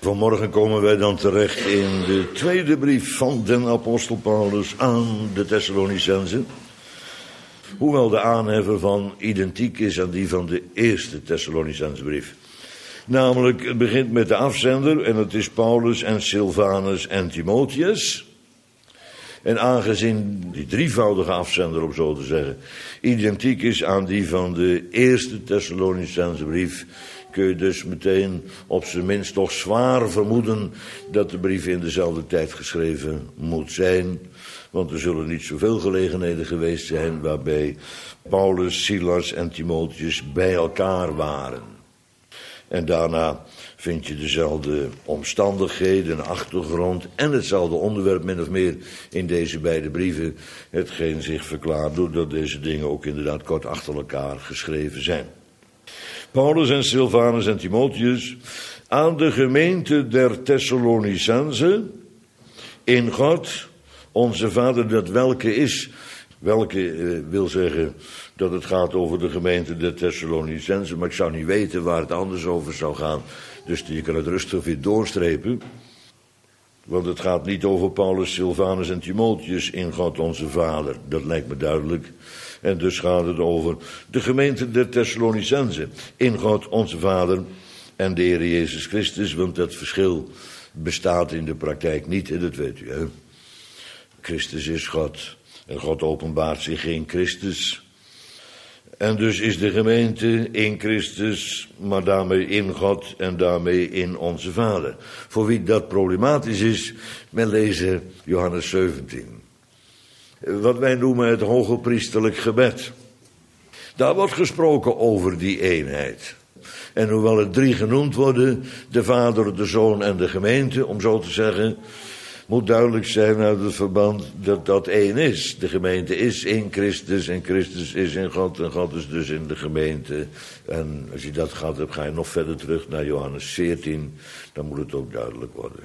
Vanmorgen komen wij dan terecht in de tweede brief van den apostel Paulus aan de Thessalonicenzen. Hoewel de aanheffer van identiek is aan die van de eerste Thessalonicenzenbrief. Namelijk, het begint met de afzender en het is Paulus en Silvanus en Timotheus. En aangezien die drievoudige afzender, om zo te zeggen, identiek is aan die van de eerste Thessalonicenzenbrief, kun je dus meteen op zijn minst toch zwaar vermoeden dat de brief in dezelfde tijd geschreven moet zijn. Want er zullen niet zoveel gelegenheden geweest zijn waarbij Paulus, Silas en Timotheus bij elkaar waren. En daarna vind je dezelfde omstandigheden, achtergrond en hetzelfde onderwerp min of meer in deze beide brieven. Hetgeen zich verklaart doordat deze dingen ook inderdaad kort achter elkaar geschreven zijn. Paulus en Silvanus en Timotheus aan de gemeente der Thessalonicenzen in God, onze Vader, dat welke is. Welke wil zeggen dat het gaat over de gemeente der Thessalonicenzen, maar ik zou niet weten waar het anders over zou gaan. Dus je kan het rustig weer doorstrepen. Want het gaat niet over Paulus, Silvanus en Timotheus in God onze Vader. Dat lijkt me duidelijk. En dus gaat het over de gemeente der Thessalonicenzen in God onze Vader en de Heer Jezus Christus. Want dat verschil bestaat in de praktijk niet, en dat weet u, hè. Christus is God en God openbaart zich in Christus. En dus is de gemeente in Christus, maar daarmee in God en daarmee in onze Vader. Voor wie dat problematisch is, men lezen Johannes 17. Wat wij noemen het hogepriesterlijk gebed. Daar wordt gesproken over die eenheid. En hoewel er 3 genoemd worden, de Vader, de Zoon en de gemeente, om zo te zeggen, moet duidelijk zijn uit het verband dat dat één is. De gemeente is in Christus en Christus is in God en God is dus in de gemeente. En als je dat gehad hebt, ga je nog verder terug naar Johannes 14, dan moet het ook duidelijk worden.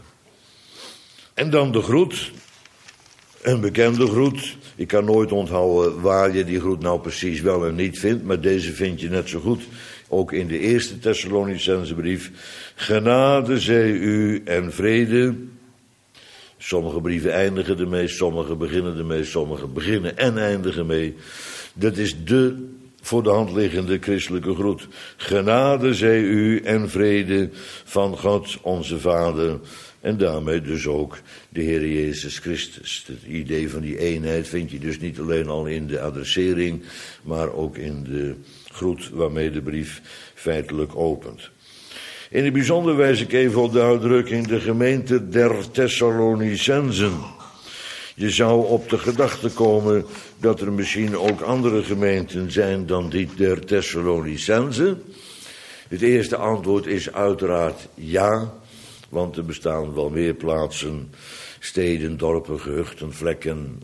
En dan de groet, een bekende groet. Ik kan nooit onthouden waar je die groet nou precies wel en niet vindt, maar deze vind je net zo goed. Ook in de eerste Thessalonicenzenbrief. Genade zij u en vrede. Sommige brieven eindigen ermee, sommige beginnen ermee, sommige beginnen en eindigen mee. Dat is de voor de hand liggende christelijke groet. Genade zij u en vrede van God onze Vader en daarmee dus ook de Heer Jezus Christus. Het idee van die eenheid vind je dus niet alleen al in de adressering, maar ook in de groet waarmee de brief feitelijk opent. In het bijzonder wijs ik even op de uitdrukking de gemeente der Thessalonicenzen. Je zou op de gedachte komen dat er misschien ook andere gemeenten zijn dan die der Thessalonicenzen. Het eerste antwoord is uiteraard ja, want er bestaan wel meer plaatsen, steden, dorpen, gehuchten, vlekken,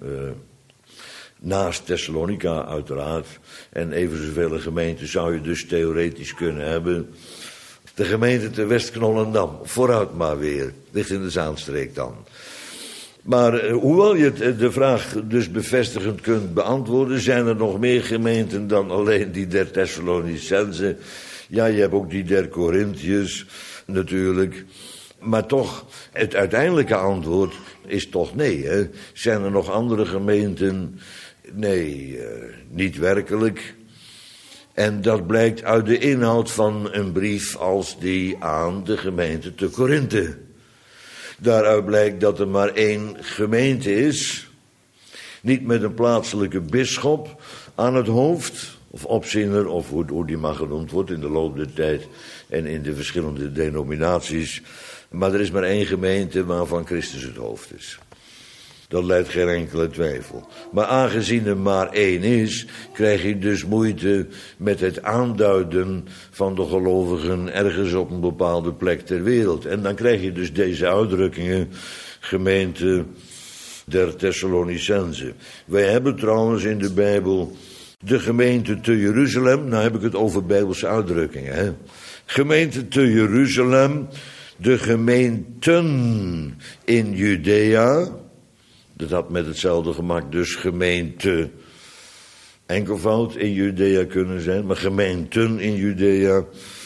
naast Thessalonica uiteraard. En even zoveel gemeenten zou je dus theoretisch kunnen hebben. De gemeente te West-Knollendam, vooruit maar weer, ligt in de Zaanstreek dan. Maar hoewel je de vraag dus bevestigend kunt beantwoorden, zijn er nog meer gemeenten dan alleen die der Thessalonicenzen. Ja, je hebt ook die der Corinthiërs natuurlijk. Maar toch, het uiteindelijke antwoord is toch nee. Hè? Zijn er nog andere gemeenten? Nee, niet werkelijk. En dat blijkt uit de inhoud van een brief als die aan de gemeente te Korinthe. Daaruit blijkt dat er maar 1 gemeente is. Niet met een plaatselijke bisschop aan het hoofd, of opziener, of hoe die maar genoemd wordt in de loop der tijd en in de verschillende denominaties. Maar er is maar 1 gemeente waarvan Christus het hoofd is. Dat leidt geen enkele twijfel. Maar aangezien er maar 1 is, krijg je dus moeite met het aanduiden van de gelovigen ergens op een bepaalde plek ter wereld. En dan krijg je dus deze uitdrukkingen, gemeente der Thessalonicenzen. Wij hebben trouwens in de Bijbel de gemeente te Jeruzalem, nou heb ik het over Bijbelse uitdrukkingen, hè. Gemeente te Jeruzalem, de gemeenten in Judea. Dat had met hetzelfde gemak dus gemeente enkelvoud in Judea kunnen zijn, maar gemeenten in Judea.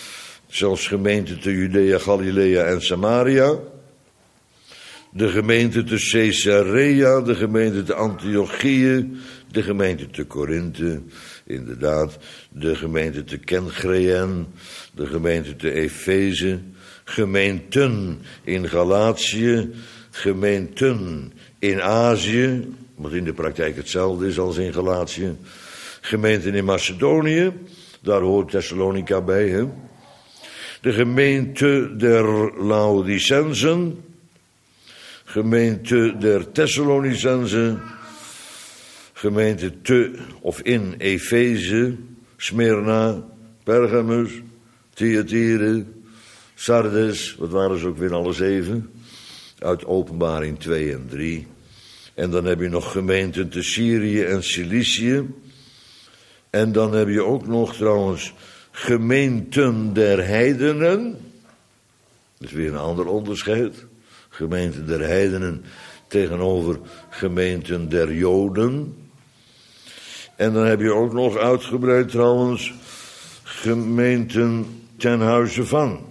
zelfs gemeenten te Judea, Galilea en Samaria. De gemeente te Caesarea, de gemeente te Antiochië, de gemeente te Korinthe, inderdaad, de gemeente te Kenchreën, de gemeente te Efeze, gemeenten in Galatië, gemeenten in Azië, wat in de praktijk hetzelfde is als in Galatië, gemeenten in Macedonië, daar hoort Thessalonica bij, hè? De gemeente der Laodicensen, gemeente der Thessalonicensen, gemeente te of in Efeze, Smyrna, Pergamus, Thyatire, Sardes, wat waren ze ook weer alle 7? Uit Openbaring 2 en 3. En dan heb je nog gemeenten te Syrië en Cilicië. En dan heb je ook nog trouwens gemeenten der heidenen. Dat is weer een ander onderscheid. Gemeenten der heidenen tegenover gemeenten der Joden. En dan heb je ook nog uitgebreid trouwens gemeenten ten huize van.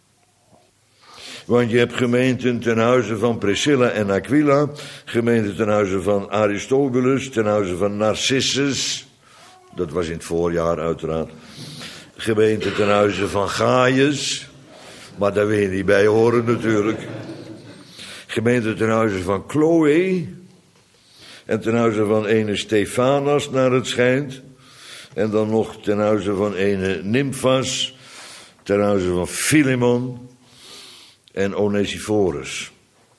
Want je hebt gemeenten ten huize van Priscilla en Aquila, gemeenten ten huize van Aristobulus, ten huize van Narcissus, dat was in het voorjaar uiteraard. Gemeenten ten huize van Gaius, maar daar wil je niet bij horen natuurlijk. Gemeente ten huize van Chloe en ten huize van ene Stefanas naar het schijnt. En dan nog ten huize van ene Nymphas, ten huize van Philemon en Onesiphorus.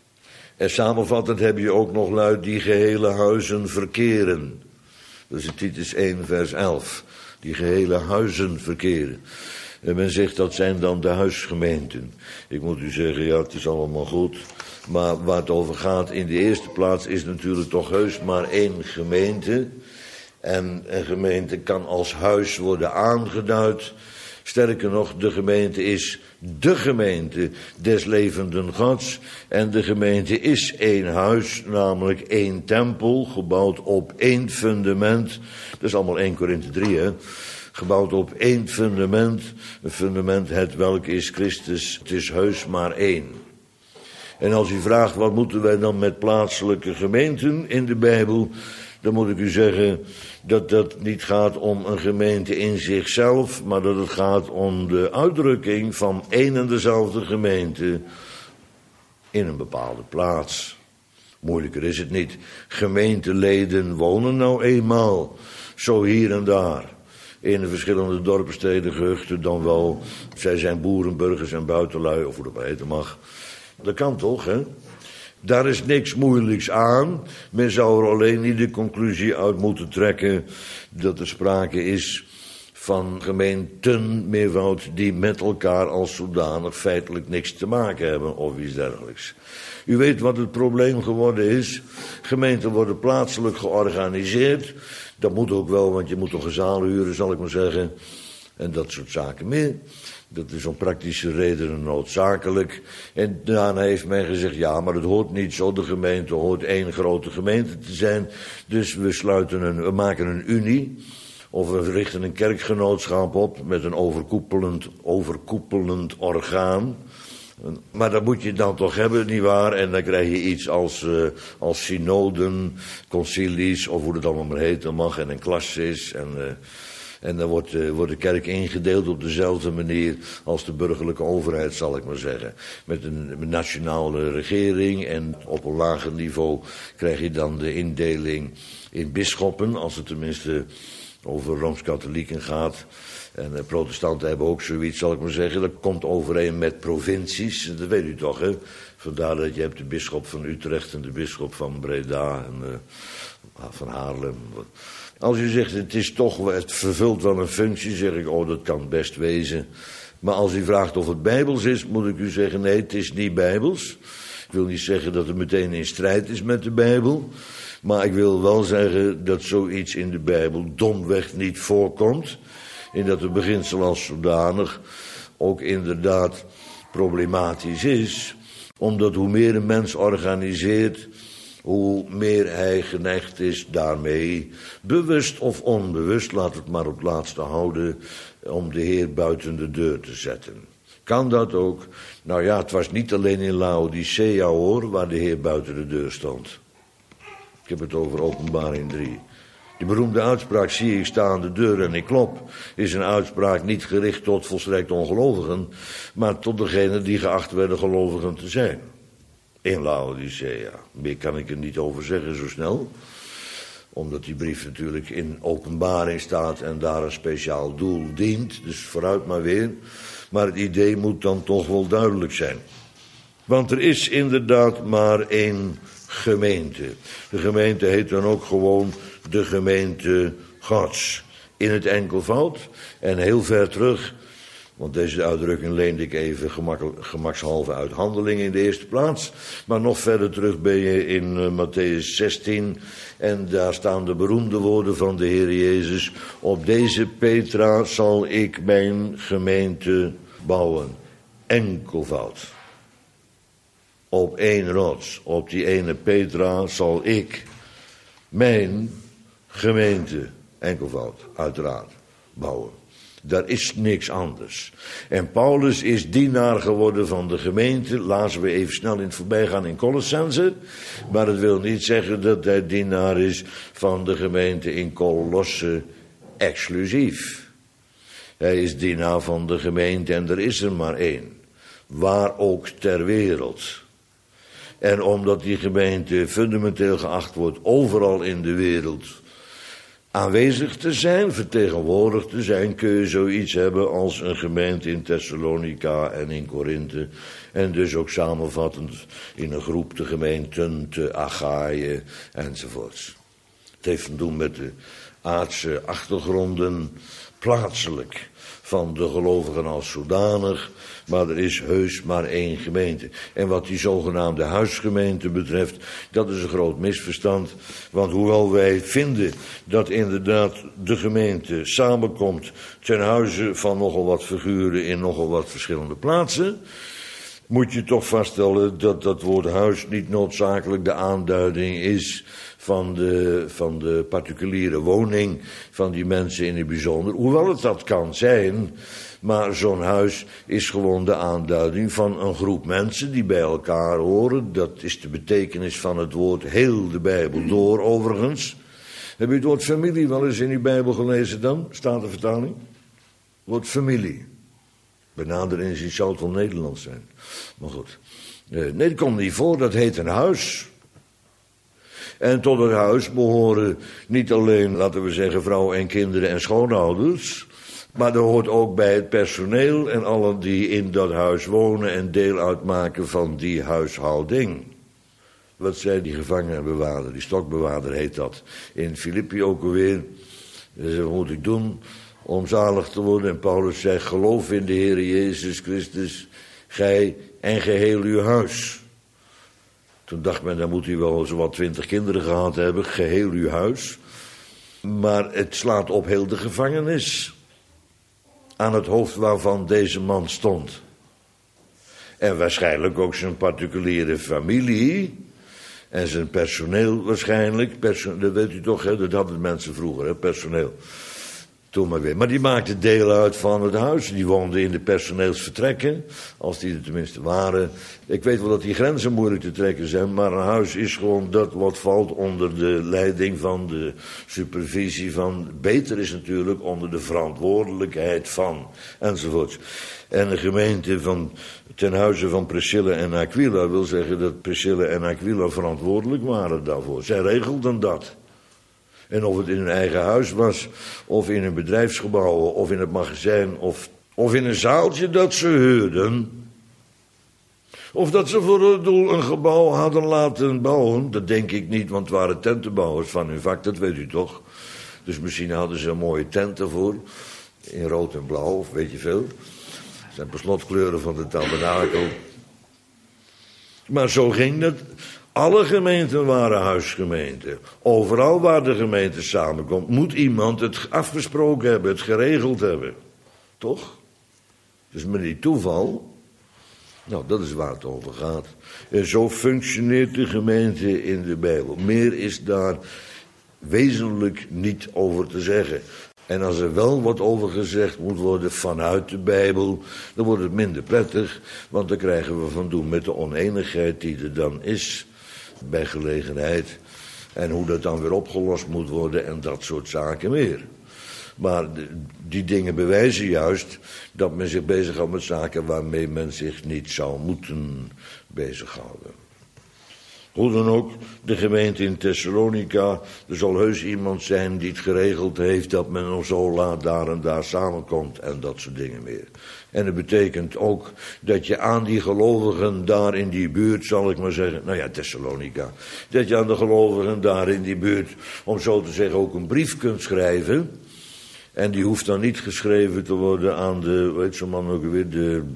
En samenvattend heb je ook nog luid die gehele huizen verkeren. Dat is in Titus 1 vers 11. Die gehele huizen verkeren. En men zegt dat zijn dan de huisgemeenten. Ik moet u zeggen, ja, het is allemaal goed. Maar waar het over gaat in de eerste plaats is natuurlijk toch heus maar 1 gemeente. En een gemeente kan als huis worden aangeduid. Sterker nog, de gemeente is de gemeente des levenden Gods. En de gemeente is 1 huis, namelijk 1 tempel, gebouwd op 1 fundament. Dat is allemaal 1 Korinthe 3, hè. Gebouwd op 1 fundament. Een fundament, het welke is Christus. Het is heus maar 1. En als u vraagt, wat moeten wij dan met plaatselijke gemeenten in de Bijbel? Dan moet ik u zeggen dat het niet gaat om een gemeente in zichzelf, maar dat het gaat om de uitdrukking van 1 en dezelfde gemeente in een bepaalde plaats. Moeilijker is het niet. Gemeenteleden wonen nou eenmaal zo hier en daar in de verschillende dorpen, steden, gehuchten dan wel. Zij zijn boeren, burgers en buitenlui, of hoe dat maar heten mag. Dat kan toch, hè? Daar is niks moeilijks aan. Men zou er alleen niet de conclusie uit moeten trekken dat er sprake is van gemeenten, meervoud, die met elkaar als zodanig feitelijk niks te maken hebben of iets dergelijks. U weet wat het probleem geworden is. Gemeenten worden plaatselijk georganiseerd. Dat moet ook wel, want je moet toch een zaal huren, zal ik maar zeggen. En dat soort zaken meer. Dat is om praktische redenen noodzakelijk. En daarna heeft men gezegd, ja, maar het hoort niet zo. De gemeente hoort 1 grote gemeente te zijn. Dus we maken een unie. Of we richten een kerkgenootschap op met een overkoepelend orgaan. Maar dat moet je dan toch hebben, nietwaar? En dan krijg je iets als synoden, concilies, of hoe het allemaal maar heten mag, en een klassis. En dan wordt de kerk ingedeeld op dezelfde manier als de burgerlijke overheid, zal ik maar zeggen. Met een nationale regering en op een lager niveau krijg je dan de indeling in bisschoppen, als het tenminste over Rooms-Katholieken gaat. En protestanten hebben ook zoiets, zal ik maar zeggen. Dat komt overeen met provincies, dat weet u toch, hè. Vandaar dat je hebt de bisschop van Utrecht en de bisschop van Breda en van Haarlem. Als u zegt, het vervult wel een functie, zeg ik, dat kan best wezen. Maar als u vraagt of het bijbels is, moet ik u zeggen, nee, het is niet bijbels. Ik wil niet zeggen dat het meteen in strijd is met de Bijbel. Maar ik wil wel zeggen dat zoiets in de Bijbel domweg niet voorkomt. En dat het beginsel als zodanig ook inderdaad problematisch is. Omdat hoe meer een mens organiseert, hoe meer hij geneigd is daarmee, bewust of onbewust, laat het maar op het laatste houden, om de Heer buiten de deur te zetten. Kan dat ook? Nou ja, het was niet alleen in Laodicea hoor, waar de Heer buiten de deur stond. Ik heb het over Openbaring 3. Die beroemde uitspraak, zie ik sta aan de deur en ik klop, is een uitspraak niet gericht tot volstrekt ongelovigen, maar tot degenen die geacht werden gelovigen te zijn. In Laodicea. Meer kan ik er niet over zeggen zo snel. Omdat die brief natuurlijk in openbaring staat en daar een speciaal doel dient. Dus vooruit maar weer. Maar het idee moet dan toch wel duidelijk zijn. Want er is inderdaad maar één gemeente. De gemeente heet dan ook gewoon de gemeente Gods. In het enkelvoud en heel ver terug. Want deze uitdrukking leende ik even gemakshalve uit Handelingen in de eerste plaats. Maar nog verder terug ben je in Matthäus 16. En daar staan de beroemde woorden van de Heer Jezus. Op deze Petra zal ik mijn gemeente bouwen. Enkelvoud. Op één rots, op die ene Petra zal ik mijn gemeente, enkelvoud, uiteraard, bouwen. Daar is niks anders. En Paulus is dienaar geworden van de gemeente. Laten we even snel in het voorbijgaan in Colossense. Maar het wil niet zeggen dat hij dienaar is van de gemeente in Colosse exclusief. Hij is dienaar van de gemeente en er is er maar één. Waar ook ter wereld. En omdat die gemeente fundamenteel geacht wordt overal in de wereld aanwezig te zijn, vertegenwoordigd te zijn, kun je zoiets hebben als een gemeente in Thessalonica en in Korinthe. En dus ook samenvattend in een groep de gemeenten te Achaïe enzovoorts. Het heeft te doen met de aardse achtergronden plaatselijk van de gelovigen als zodanig, maar er is heus maar één gemeente. En wat die zogenaamde huisgemeente betreft, dat is een groot misverstand. Want hoewel wij vinden dat inderdaad de gemeente samenkomt ten huize van nogal wat figuren in nogal wat verschillende plaatsen, moet je toch vaststellen dat dat woord huis niet noodzakelijk de aanduiding is van de particuliere woning van die mensen in het bijzonder. Hoewel het dat kan zijn, maar zo'n huis is gewoon de aanduiding van een groep mensen die bij elkaar horen. Dat is de betekenis van het woord heel de Bijbel door overigens. Heb je het woord familie wel eens in uw Bijbel gelezen dan? Staat de vertaling? Het woord familie. Benader inzien zou het wel Nederlands zijn. Maar goed. Nee, dat komt niet voor. Dat heet een huis. En tot het huis behoren niet alleen, laten we zeggen, vrouwen en kinderen en schoonouders, maar er hoort ook bij het personeel en allen die in dat huis wonen en deel uitmaken van die huishouding. Wat zei die gevangenbewaarder, die stokbewaarder heet dat, in Filippi ook alweer. Wat moet ik doen om zalig te worden? En Paulus zei, geloof in de Heer Jezus Christus, gij en geheel uw huis. Toen dacht men, dan moet hij wel zowat 20 kinderen gehad hebben, geheel uw huis. Maar het slaat op heel de gevangenis, aan het hoofd waarvan deze man stond. En waarschijnlijk ook zijn particuliere familie en zijn personeel waarschijnlijk. Dat weet u toch, hè? Dat hadden mensen vroeger, hè? Personeel. Toen maar weer. Maar die maakten deel uit van het huis. Die woonden in de personeelsvertrekken, als die er tenminste waren. Ik weet wel dat die grenzen moeilijk te trekken zijn, maar een huis is gewoon dat wat valt onder de leiding van de supervisie van. Beter is natuurlijk onder de verantwoordelijkheid van, enzovoorts. En de gemeente ten huize van Priscilla en Aquila wil zeggen dat Priscilla en Aquila verantwoordelijk waren daarvoor. Zij regelden dat. En of het in hun eigen huis was, of in hun bedrijfsgebouwen, of in het magazijn, of in een zaaltje dat ze huurden. Of dat ze voor het doel een gebouw hadden laten bouwen. Dat denk ik niet, want het waren tentenbouwers van hun vak, dat weet u toch. Dus misschien hadden ze een mooie tent ervoor, in rood en blauw, of weet je veel. Dat zijn per slot kleuren van de tabernakel. Maar zo ging dat. Alle gemeenten waren huisgemeenten. Overal waar de gemeente samenkomt, moet iemand het afgesproken hebben, het geregeld hebben. Toch? Dus met die toeval. Nou, dat is waar het over gaat. En zo functioneert de gemeente in de Bijbel. Meer is daar wezenlijk niet over te zeggen. En als er wel wat over gezegd moet worden vanuit de Bijbel, dan wordt het minder prettig, want dan krijgen we van doen met de oneenigheid die er dan is bij gelegenheid. En hoe dat dan weer opgelost moet worden en dat soort zaken meer. Maar die dingen bewijzen juist dat men zich bezighoudt met zaken waarmee men zich niet zou moeten bezighouden. Hoe dan ook, de gemeente in Thessalonica, er zal heus iemand zijn die het geregeld heeft dat men nog zo laat daar en daar samenkomt en dat soort dingen meer. En het betekent ook dat je aan die gelovigen daar in die buurt, zal ik maar zeggen, nou ja, Thessalonica, dat je aan de gelovigen daar in die buurt, om zo te zeggen, ook een brief kunt schrijven. En die hoeft dan niet geschreven te worden aan de, weet zo'n man ook weer,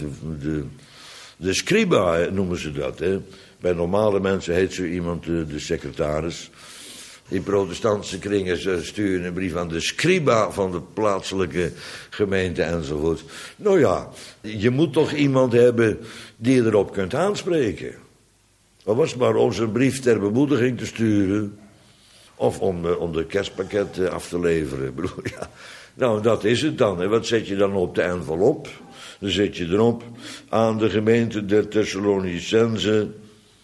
de scriba noemen ze dat, hè. Bij normale mensen heet zo iemand de secretaris. In protestantse kringen sturen een brief aan de scriba van de plaatselijke gemeente enzovoort. Nou ja, je moet toch iemand hebben die je erop kunt aanspreken. Al was het maar om zijn brief ter bemoediging te sturen. Of om de kerstpakket af te leveren. Ik bedoel, ja, nou, dat is het dan. En wat zet je dan op de envelop? Dan zet je erop aan de gemeente der Thessalonicenzen.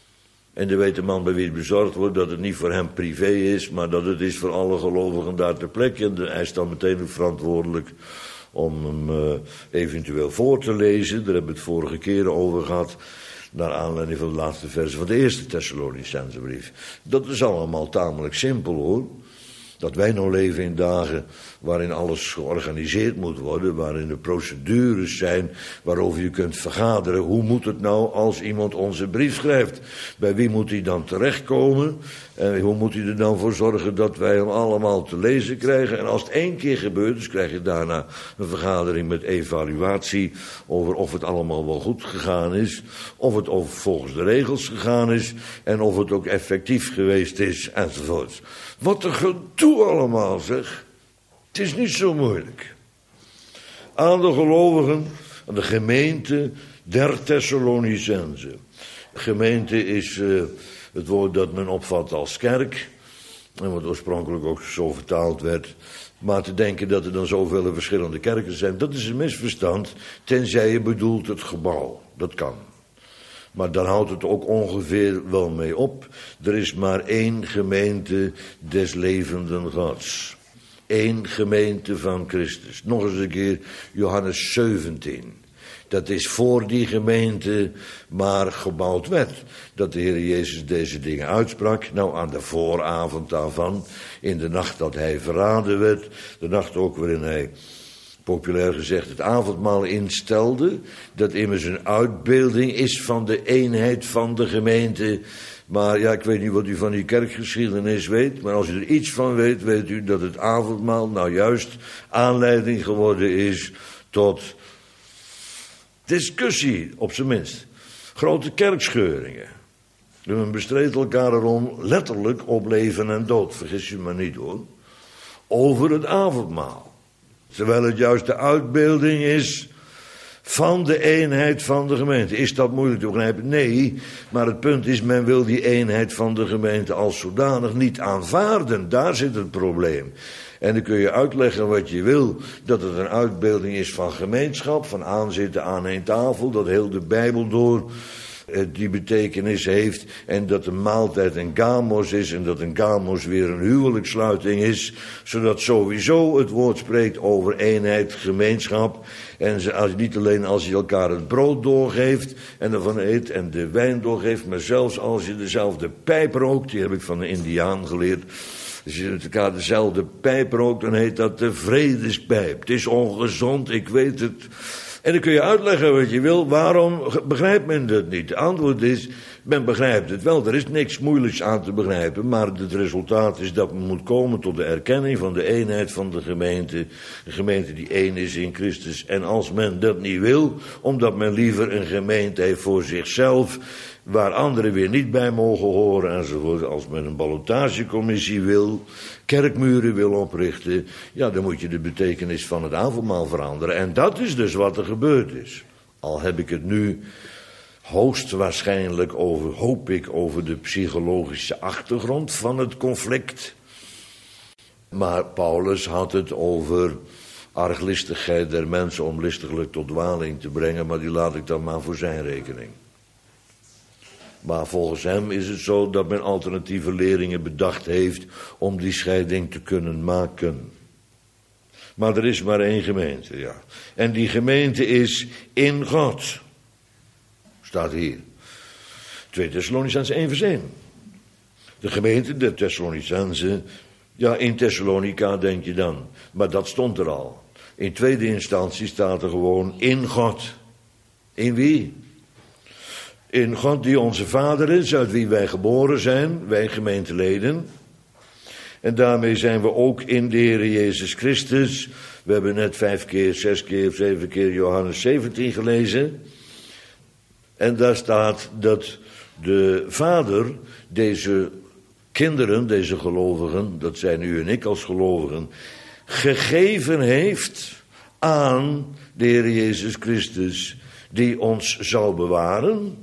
En dan weet de man bij wie het bezorgd wordt dat het niet voor hem privé is, maar dat het is voor alle gelovigen daar ter plekke. En hij is dan meteen ook verantwoordelijk om hem eventueel voor te lezen. Daar hebben we het vorige keren over gehad, naar aanleiding van de laatste verse van de eerste Thessalonicenzenbrief. Dat is allemaal tamelijk simpel hoor. Dat wij nou leven in dagen waarin alles georganiseerd moet worden, waarin er procedures zijn waarover je kunt vergaderen. Hoe moet het nou als iemand onze brief schrijft? Bij wie moet hij dan terechtkomen? En hoe moet hij er dan voor zorgen dat wij hem allemaal te lezen krijgen? En als het 1 keer gebeurt, dus krijg je daarna een vergadering met evaluatie over of het allemaal wel goed gegaan is, of het volgens de regels gegaan is en of het ook effectief geweest is enzovoort. Wat een gedoe allemaal, zeg. Het is niet zo moeilijk. Aan de gelovigen, aan de gemeente der Thessalonicenzen. Gemeente is het woord dat men opvat als kerk. En wat oorspronkelijk ook zo vertaald werd. Maar te denken dat er dan zoveel verschillende kerken zijn, dat is een misverstand. Tenzij je bedoelt het gebouw. Dat kan. Maar dan houdt het ook ongeveer wel mee op. Er is maar 1 gemeente des levenden Gods. 1 gemeente van Christus. Nog eens een keer Johannes 17. Dat is voor die gemeente maar gebouwd werd. Dat de Heer Jezus deze dingen uitsprak. Nou, aan de vooravond daarvan, in de nacht dat hij verraden werd. De nacht ook waarin hij, populair gezegd, het avondmaal instelde. Dat immers een uitbeelding is van de eenheid van de gemeente. Maar ja, ik weet niet wat u van die kerkgeschiedenis weet. Maar als u er iets van weet, weet u dat het avondmaal nou juist aanleiding geworden is tot discussie, op zijn minst. Grote kerkscheuringen. Men bestreed elkaar erom, letterlijk op leven en dood. Vergis u maar niet hoor. Over het avondmaal. Terwijl het juist de uitbeelding is van de eenheid van de gemeente. Is dat moeilijk te begrijpen? Nee, maar het punt is, men wil die eenheid van de gemeente als zodanig niet aanvaarden. Daar zit het probleem. En dan kun je uitleggen wat je wil, dat het een uitbeelding is van gemeenschap, van aanzitten aan één tafel, dat heel de Bijbel door die betekenis heeft, en dat een maaltijd een gamos is en dat een gamos weer een huwelijkssluiting is, zodat sowieso het woord spreekt over eenheid, gemeenschap, en niet alleen als je elkaar het brood doorgeeft en ervan eet en de wijn doorgeeft, maar zelfs als je dezelfde pijp rookt, die heb ik van een Indiaan geleerd. Als je met elkaar dezelfde pijp rookt, dan heet dat de vredespijp. Het is ongezond, ik weet het. En dan kun je uitleggen wat je wil. Waarom begrijpt men dat niet? Het antwoord is, men begrijpt het wel. Er is niks moeilijks aan te begrijpen. Maar het resultaat is dat men moet komen tot de erkenning van de eenheid van de gemeente. Een gemeente die één is in Christus. En als men dat niet wil, omdat men liever een gemeente heeft voor zichzelf, waar anderen weer niet bij mogen horen enzovoort. Als men een ballotagecommissie wil, kerkmuren wil oprichten, ja, dan moet je de betekenis van het avondmaal veranderen. En dat is dus wat er gebeurd is. Al heb ik het nu hoogstwaarschijnlijk hoop ik, over de psychologische achtergrond van het conflict. Maar Paulus had het over arglistigheid der mensen om listiglijk tot dwaling te brengen, maar die laat ik dan maar voor zijn rekening. Maar volgens hem is het zo dat men alternatieve leringen bedacht heeft om die scheiding te kunnen maken. Maar er is maar één gemeente, ja. En die gemeente is in God. Staat hier. 2 Thessalonicenzen 1 vers 1. De gemeente der Thessalonicenzen, ja, in Thessalonica denk je dan. Maar dat stond er al. In tweede instantie staat er gewoon in God. In wie? In God die onze Vader is, uit wie wij geboren zijn, wij gemeenteleden. En daarmee zijn we ook in de Heer Jezus Christus. We hebben net 5 keer, 6 keer, 7 keer Johannes 17 gelezen. En daar staat dat de Vader deze kinderen, deze gelovigen, dat zijn u en ik als gelovigen, gegeven heeft aan de Heer Jezus Christus, die ons zou bewaren.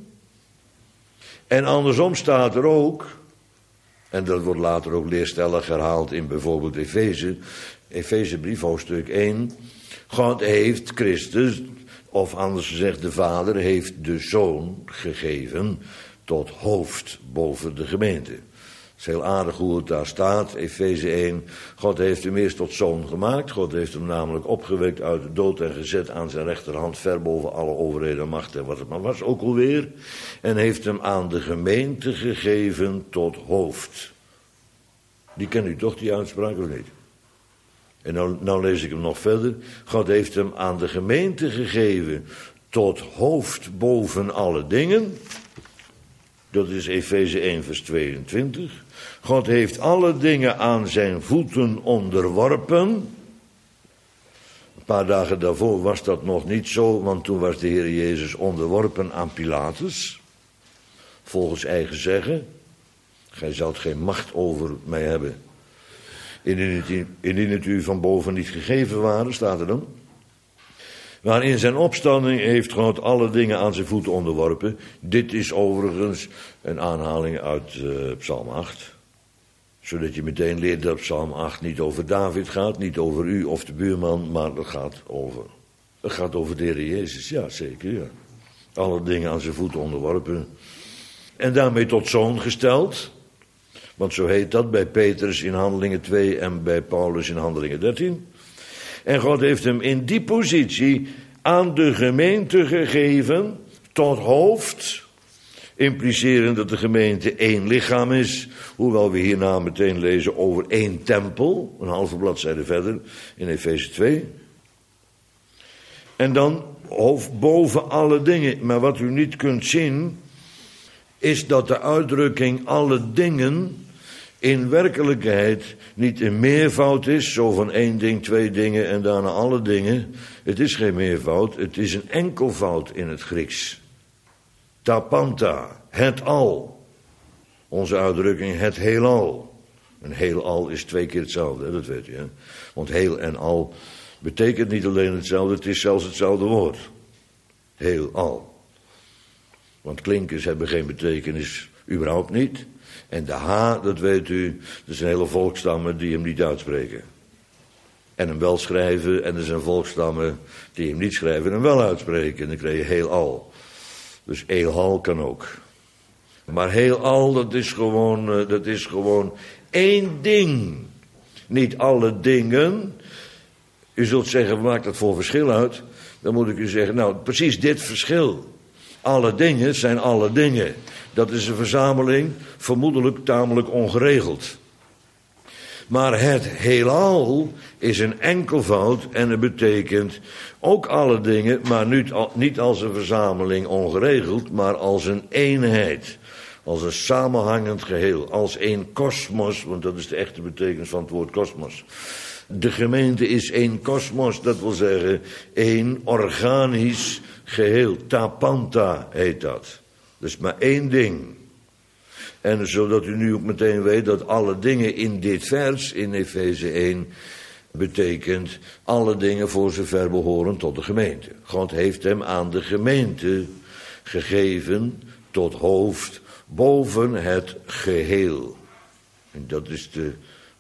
En andersom staat er ook, en dat wordt later ook leerstellig herhaald in bijvoorbeeld Efezebrief, hoofdstuk 1. God heeft Christus, of anders gezegd de Vader, heeft de Zoon gegeven tot hoofd boven de gemeente. Het is heel aardig hoe het daar staat, Efeze 1. God heeft hem eerst tot zoon gemaakt. God heeft hem namelijk opgewekt uit de dood en gezet aan zijn rechterhand, ver boven alle overheden en machten en wat het maar was ook alweer. En heeft hem aan de gemeente gegeven tot hoofd. Die kent u toch, die uitspraak, of niet? En nou lees ik hem nog verder. God heeft hem aan de gemeente gegeven tot hoofd boven alle dingen. Dat is Efeze 1 vers 22. God heeft alle dingen aan zijn voeten onderworpen. Een paar dagen daarvoor was dat nog niet zo, want toen was de Heer Jezus onderworpen aan Pilatus. Volgens eigen zeggen. Gij zult geen macht over mij hebben. Indien het u van boven niet gegeven waren, staat er dan. Maar in zijn opstanding heeft God alle dingen aan zijn voeten onderworpen. Dit is overigens een aanhaling uit Psalm 8. Zodat je meteen leert dat Psalm 8 niet over David gaat, niet over u of de buurman, maar het gaat over de Heer Jezus, ja zeker, ja. Alle dingen aan zijn voeten onderworpen. En daarmee tot zoon gesteld. Want zo heet dat bij Petrus in Handelingen 2 en bij Paulus in Handelingen 13. En God heeft hem in die positie aan de gemeente gegeven tot hoofd. Implicerend dat de gemeente één lichaam is. Hoewel we hierna meteen lezen over één tempel. Een halve bladzijde verder in Efeze 2. En dan hoofd boven alle dingen. Maar wat u niet kunt zien is dat de uitdrukking alle dingen in werkelijkheid niet een meervoud is, zo van 1 ding, 2 dingen en daarna alle dingen. Het is geen meervoud, het is een enkelvoud in het Grieks. Tapanta, het al. Onze uitdrukking het heelal. Een heelal is 2 keer hetzelfde, dat weet u. Hè? Want heel en al betekent niet alleen hetzelfde, het is zelfs hetzelfde woord. Heelal. Want klinkers hebben geen betekenis, überhaupt niet. En de H, dat weet u, dat zijn hele volksstammen die hem niet uitspreken. En hem wel schrijven, en er zijn volksstammen die hem niet schrijven en hem wel uitspreken. En dan krijg je heelal. Dus eelhal kan ook. Maar heelal, dat is gewoon één ding. Niet alle dingen. U zult zeggen, maakt dat voor verschil uit? Dan moet ik u zeggen, nou, precies dit verschil. Alle dingen zijn alle dingen. Dat is een verzameling, vermoedelijk tamelijk ongeregeld. Maar het heelal is een enkelvoud en het betekent ook alle dingen, maar niet als een verzameling ongeregeld, maar als een eenheid. Als een samenhangend geheel, als één kosmos, want dat is de echte betekenis van het woord kosmos. De gemeente is één kosmos, dat wil zeggen één organisch geheel. Tapanta heet dat. Dus maar één ding. En zodat u nu ook meteen weet dat alle dingen in dit vers, in Efeze 1, betekent alle dingen voor zover behoren tot de gemeente. God heeft hem aan de gemeente gegeven tot hoofd boven het geheel. En dat is de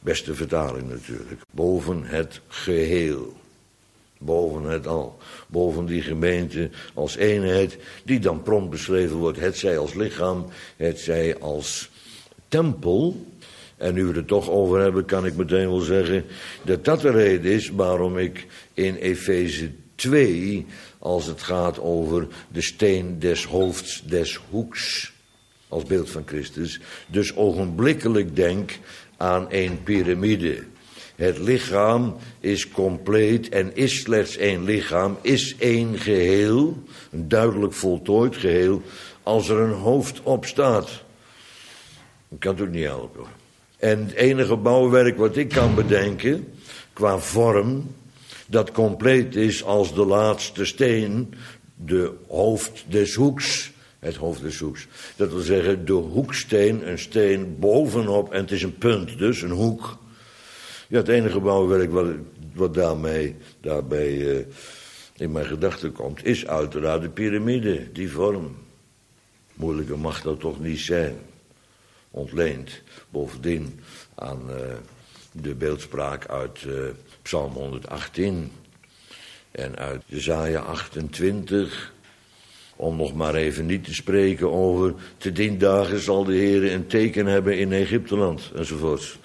Beste vertaling natuurlijk. Boven het geheel. Boven het al. Boven die gemeente als eenheid, die dan prompt beschreven wordt. Hetzij als lichaam, hetzij als tempel. En nu we het er toch over hebben, kan ik meteen wel zeggen dat dat de reden is waarom ik in Efeze 2, als het gaat over de steen des hoofds des hoeks, als beeld van Christus, dus ogenblikkelijk denk aan een piramide. Het lichaam is compleet en is slechts één lichaam, is één geheel, een duidelijk voltooid geheel, als er een hoofd op staat. Dat kan het ook niet helpen. En het enige bouwwerk wat ik kan bedenken, qua vorm, dat compleet is als de laatste steen, de hoofd des hoeks. Het hoofd des hoeks. Dat wil zeggen, de hoeksteen, een steen bovenop, en het is een punt, dus een hoek. Ja, het enige bouwwerk wat daarbij in mijn gedachten komt, is uiteraard de piramide, die vorm. Moeilijker mag dat toch niet zijn. Ontleend bovendien aan de beeldspraak uit Psalm 118 en uit Jesaja 28... Om nog maar even niet te spreken over te dien dagen zal de Heer een teken hebben in Egypteland enzovoort.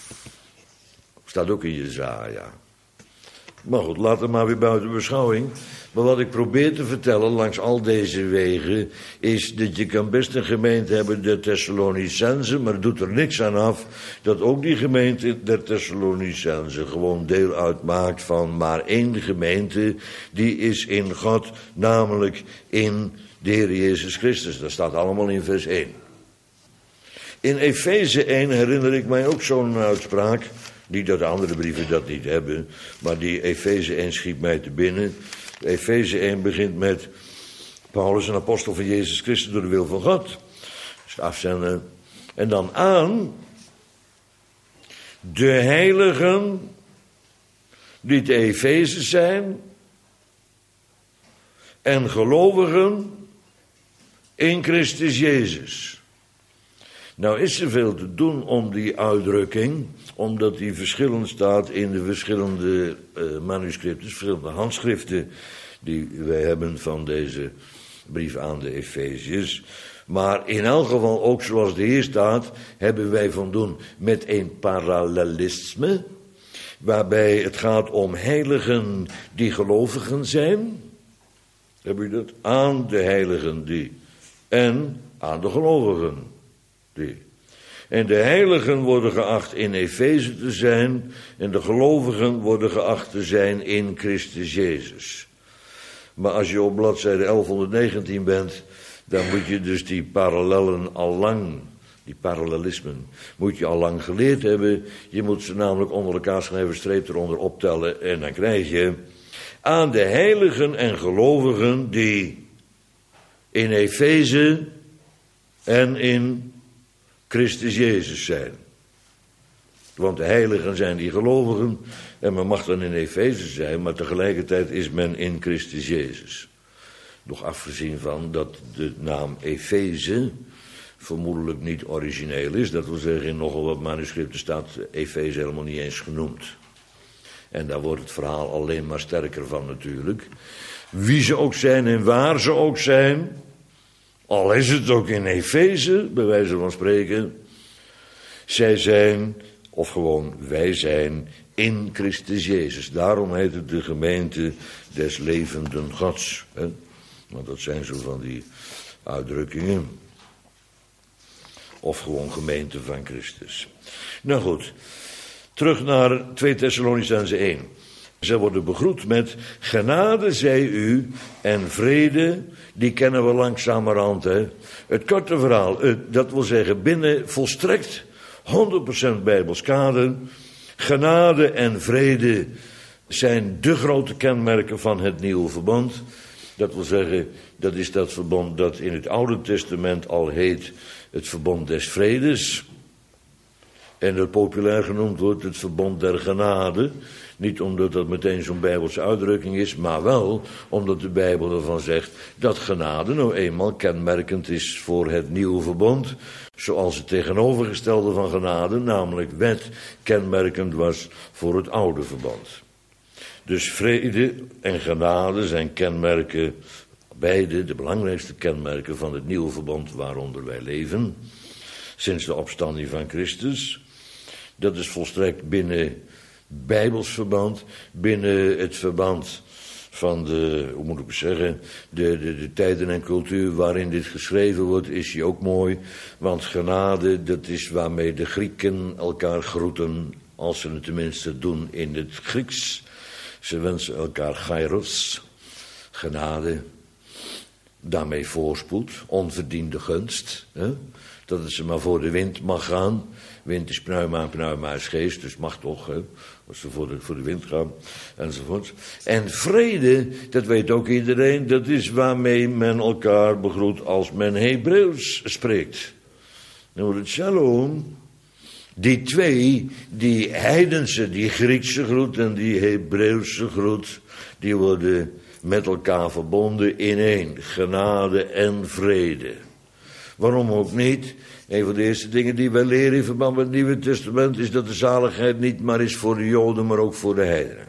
Staat ook in Jesaja. Maar goed, laat het maar weer buiten beschouwing. Maar wat ik probeer te vertellen langs al deze wegen is dat je kan best een gemeente hebben der Thessalonicenzen, maar het doet er niks aan af dat ook die gemeente der Thessalonicenzen gewoon deel uitmaakt van maar één gemeente, die is in God, namelijk in de Heer Jezus Christus. Dat staat allemaal in vers 1. In Efeze 1 herinner ik mij ook zo'n uitspraak. Niet dat de andere brieven dat niet hebben, maar die Efeze 1 schiet mij te binnen. Efeze 1 begint met Paulus, een apostel van Jezus Christus door de wil van God. Dus afzenden. En dan aan de heiligen die te Efeze zijn en gelovigen in Christus Jezus. Nou is er veel te doen om die uitdrukking, omdat die verschillend staat in de verschillende manuscripten, verschillende handschriften die wij hebben van deze brief aan de Efeziërs. Maar in elk geval, ook zoals de hier staat, hebben wij van doen met een parallelisme, waarbij het gaat om heiligen die gelovigen zijn. Heb u dat? Aan de heiligen die en aan de gelovigen. En de heiligen worden geacht in Efeze te zijn en de gelovigen worden geacht te zijn in Christus Jezus. Maar als je op bladzijde 1119 bent, dan moet je dus die parallellen allang, die parallelismen, moet je allang geleerd hebben. Je moet ze namelijk onder elkaar schrijven, streep eronder optellen en dan krijg je aan de heiligen en gelovigen die in Efeze en in Christus Jezus zijn. Want de heiligen zijn die gelovigen en men mag dan in Efeze zijn, maar tegelijkertijd is men in Christus Jezus. Nog afgezien van dat de naam Efeze vermoedelijk niet origineel is. Dat wil zeggen, in nogal wat manuscripten staat Efeze helemaal niet eens genoemd. En daar wordt het verhaal alleen maar sterker van natuurlijk. Wie ze ook zijn en waar ze ook zijn, al is het ook in Efeze, bij wijze van spreken, zij zijn, of gewoon wij zijn, in Christus Jezus. Daarom heet het de gemeente des levenden Gods. Hè? Want dat zijn zo van die uitdrukkingen. Of gewoon gemeente van Christus. Nou goed, terug naar 2 Thessalonicenzen 1. Zij worden begroet met genade zij u en vrede, die kennen we langzamerhand. Hè? Het korte verhaal, dat wil zeggen binnen volstrekt 100% Bijbels kader. Genade en vrede zijn de grote kenmerken van het nieuwe verbond. Dat wil zeggen, dat is dat verbond dat in het Oude Testament al heet het verbond des vredes. En dat populair genoemd wordt het verbond der genade. Niet omdat dat meteen zo'n Bijbelse uitdrukking is, maar wel omdat de Bijbel ervan zegt dat genade nou eenmaal kenmerkend is voor het nieuwe verbond. Zoals het tegenovergestelde van genade, namelijk wet, kenmerkend was voor het oude verbond. Dus vrede en genade zijn kenmerken, beide de belangrijkste kenmerken van het nieuwe verbond waaronder wij leven. Sinds de opstanding van Christus. Dat is volstrekt binnen Bijbels verband, binnen het verband van de, hoe moet ik zeggen, de tijden en cultuur waarin dit geschreven wordt, is hij ook mooi. Want genade, dat is waarmee de Grieken elkaar groeten, als ze het tenminste doen in het Grieks. Ze wensen elkaar chairos, genade, daarmee voorspoed, onverdiende gunst. Hè? Dat het ze maar voor de wind mag gaan. Wind is pneuma en pneuma is geest, dus mag toch, hè, als ze voor de wind gaan, enzovoort. En vrede, dat weet ook iedereen, dat is waarmee men elkaar begroet als men Hebreeuws spreekt. Nou, het shalom, die twee, die heidense, die Griekse groet en die Hebreeuwse groet, die worden met elkaar verbonden in één, genade en vrede. Waarom ook niet? Een van de eerste dingen die wij leren in verband met het Nieuwe Testament is dat de zaligheid niet maar is voor de Joden, maar ook voor de heidenen.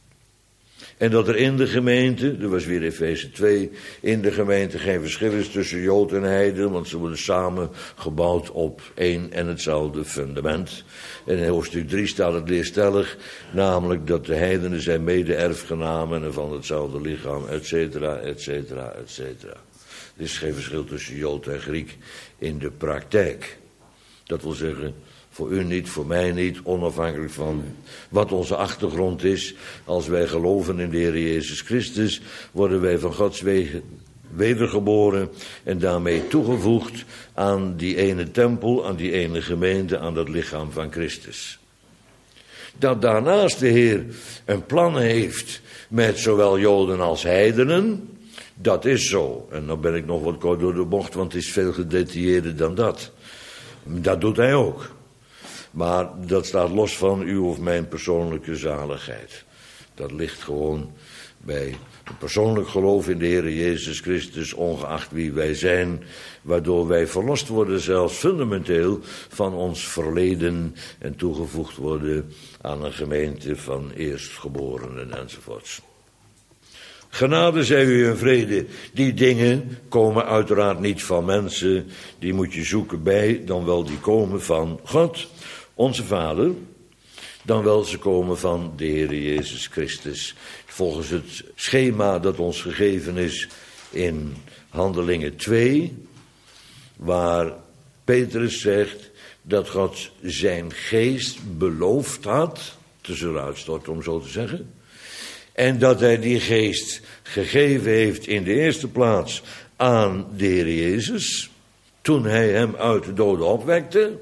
En dat er in de gemeente, dat was weer Efeze 2, in de gemeente geen verschil is tussen Jood en heiden, want ze worden samen gebouwd op één en hetzelfde fundament. En in hoofdstuk 3 staat het leerstellig, namelijk dat de heidenen zijn mede-erfgenamen en van hetzelfde lichaam, et cetera, et cetera, et cetera. Er is geen verschil tussen Jood en Griek in de praktijk. Dat wil zeggen, voor u niet, voor mij niet, onafhankelijk van wat onze achtergrond is. Als wij geloven in de Heer Jezus Christus, worden wij van Gods wegen wedergeboren en daarmee toegevoegd aan die ene tempel, aan die ene gemeente, aan dat lichaam van Christus. Dat daarnaast de Heer een plan heeft met zowel Joden als heidenen, dat is zo. En dan ben ik nog wat kort door de bocht, want het is veel gedetailleerder dan dat. Dat doet hij ook. Maar dat staat los van uw of mijn persoonlijke zaligheid. Dat ligt gewoon bij een persoonlijk geloof in de Heer Jezus Christus, ongeacht wie wij zijn, waardoor wij verlost worden zelfs fundamenteel van ons verleden en toegevoegd worden aan een gemeente van eerstgeborenen enzovoorts. Genade, zei u, en vrede, die dingen komen uiteraard niet van mensen, die moet je zoeken bij, dan wel die komen van God, onze Vader, dan wel ze komen van de Heer Jezus Christus. Volgens het schema dat ons gegeven is in Handelingen 2, waar Petrus zegt dat God zijn geest beloofd had, te zullen uitstorten om zo te zeggen, en dat hij die geest gegeven heeft in de eerste plaats aan de Heer Jezus, toen hij hem uit de doden opwekte.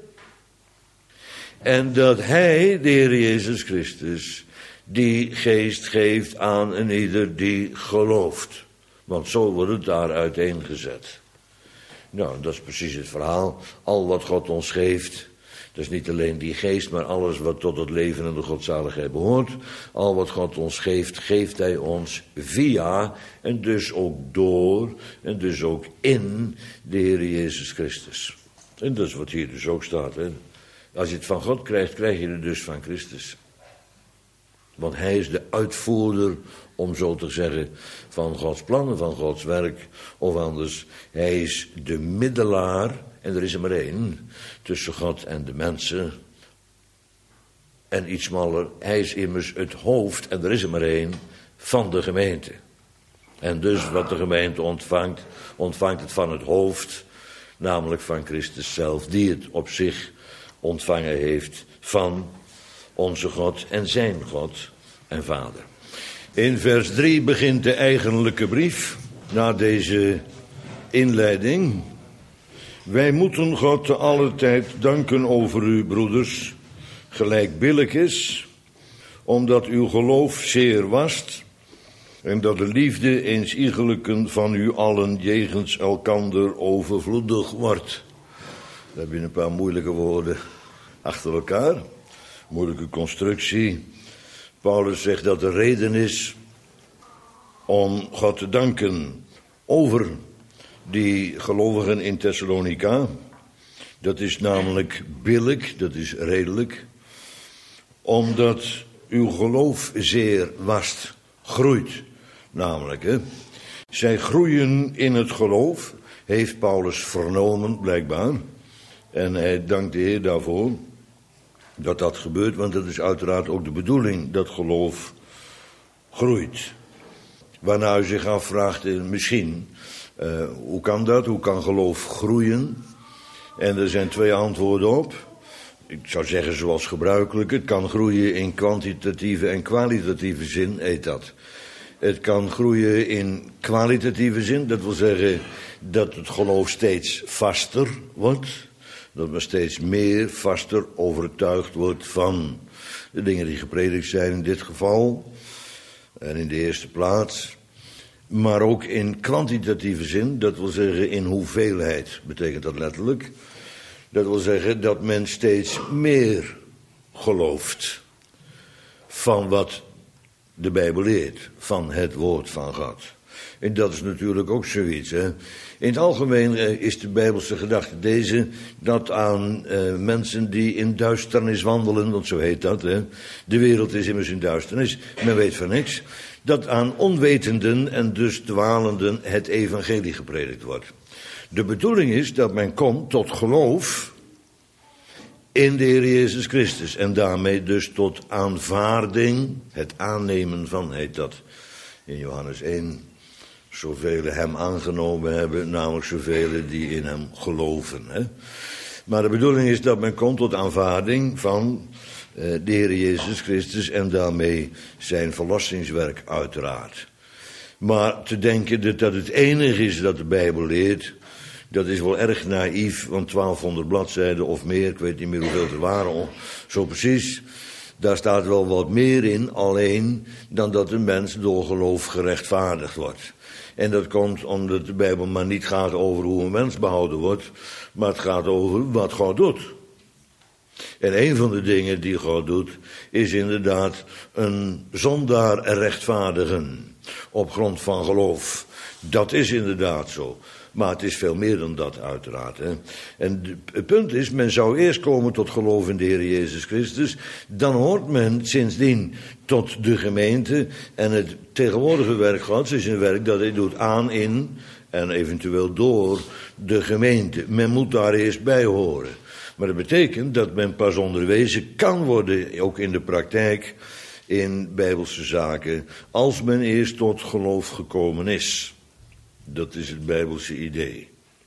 En dat hij, de Heer Jezus Christus, die geest geeft aan een ieder die gelooft. Want zo wordt het daar uiteengezet. Nou, dat is precies het verhaal. Al wat God ons geeft, dat is niet alleen die geest, maar alles wat tot het leven en de godzaligheid behoort. Al wat God ons geeft, geeft hij ons via en dus ook door en dus ook in de Heer Jezus Christus. En dat is wat hier dus ook staat. Hè? Als je het van God krijgt, krijg je het dus van Christus. Want hij is de uitvoerder, om zo te zeggen, van Gods plannen, van Gods werk. Of anders, hij is de middelaar, en er is er maar één, tussen God en de mensen. En iets smaller, hij is immers het hoofd, en er is er maar één, van de gemeente. En dus wat de gemeente ontvangt, ontvangt het van het hoofd, namelijk van Christus zelf, die het op zich ontvangen heeft van onze God en zijn God en Vader. In vers 3 begint de eigenlijke brief, na deze inleiding. Wij moeten God te alle tijd danken over u, broeders, gelijk billijk is, omdat uw geloof zeer wast, en dat de liefde eens iegelijken van u allen jegens elkander overvloedig wordt. Dan heb je een paar moeilijke woorden achter elkaar. Moeilijke constructie. Paulus zegt dat er reden is om God te danken over die gelovigen in Thessalonica. Dat is namelijk billijk, dat is redelijk, omdat uw geloof zeer vast groeit. Namelijk, zij groeien in het geloof, heeft Paulus vernomen blijkbaar. En hij dankt de Heer daarvoor dat dat gebeurt, want dat is uiteraard ook de bedoeling, dat geloof groeit. Waarna u zich afvraagt, misschien, hoe kan dat? Hoe kan geloof groeien? En er zijn 2 antwoorden op. Ik zou zeggen zoals gebruikelijk, het kan groeien in kwantitatieve en kwalitatieve zin, heet dat. Het kan groeien in kwalitatieve zin, dat wil zeggen dat het geloof steeds vaster wordt. Dat men steeds meer, vaster overtuigd wordt van de dingen die gepredikt zijn in dit geval. En in de eerste plaats. Maar ook in kwantitatieve zin, dat wil zeggen in hoeveelheid, betekent dat letterlijk. Dat wil zeggen dat men steeds meer gelooft van wat de Bijbel leert, van het woord van God. En dat is natuurlijk ook zoiets. Hè. In het algemeen is de Bijbelse gedachte deze, dat aan mensen die in duisternis wandelen, want zo heet dat, hè. De wereld is immers in duisternis, men weet van niks, dat aan onwetenden en dus dwalenden het evangelie gepredikt wordt. De bedoeling is dat men komt tot geloof in de Heer Jezus Christus en daarmee dus tot aanvaarding, het aannemen van, heet dat in Johannes 1, zoveel hem aangenomen hebben, namelijk zoveel die in hem geloven. Hè? Maar de bedoeling is dat men komt tot aanvaarding van de Heer Jezus Christus en daarmee zijn verlossingswerk uiteraard. Maar te denken dat dat het enige is dat de Bijbel leert, dat is wel erg naïef, want 1200 bladzijden of meer, ik weet niet meer hoeveel er waren, zo precies. Daar staat wel wat meer in, alleen dan dat een mens door geloof gerechtvaardigd wordt. En dat komt omdat de Bijbel maar niet gaat over hoe een mens behouden wordt, maar het gaat over wat God doet. En een van de dingen die God doet, is inderdaad een zondaar rechtvaardigen op grond van geloof. Dat is inderdaad zo. Maar het is veel meer dan dat uiteraard. Hè. En het punt is, men zou eerst komen tot geloof in de Heer Jezus Christus. Dan hoort men sindsdien tot de gemeente. En het tegenwoordige werk Gods is een werk dat hij doet aan, in en eventueel door de gemeente. Men moet daar eerst bij horen. Maar dat betekent dat men pas onderwezen kan worden, ook in de praktijk, in bijbelse zaken, als men eerst tot geloof gekomen is. Dat is het Bijbelse idee.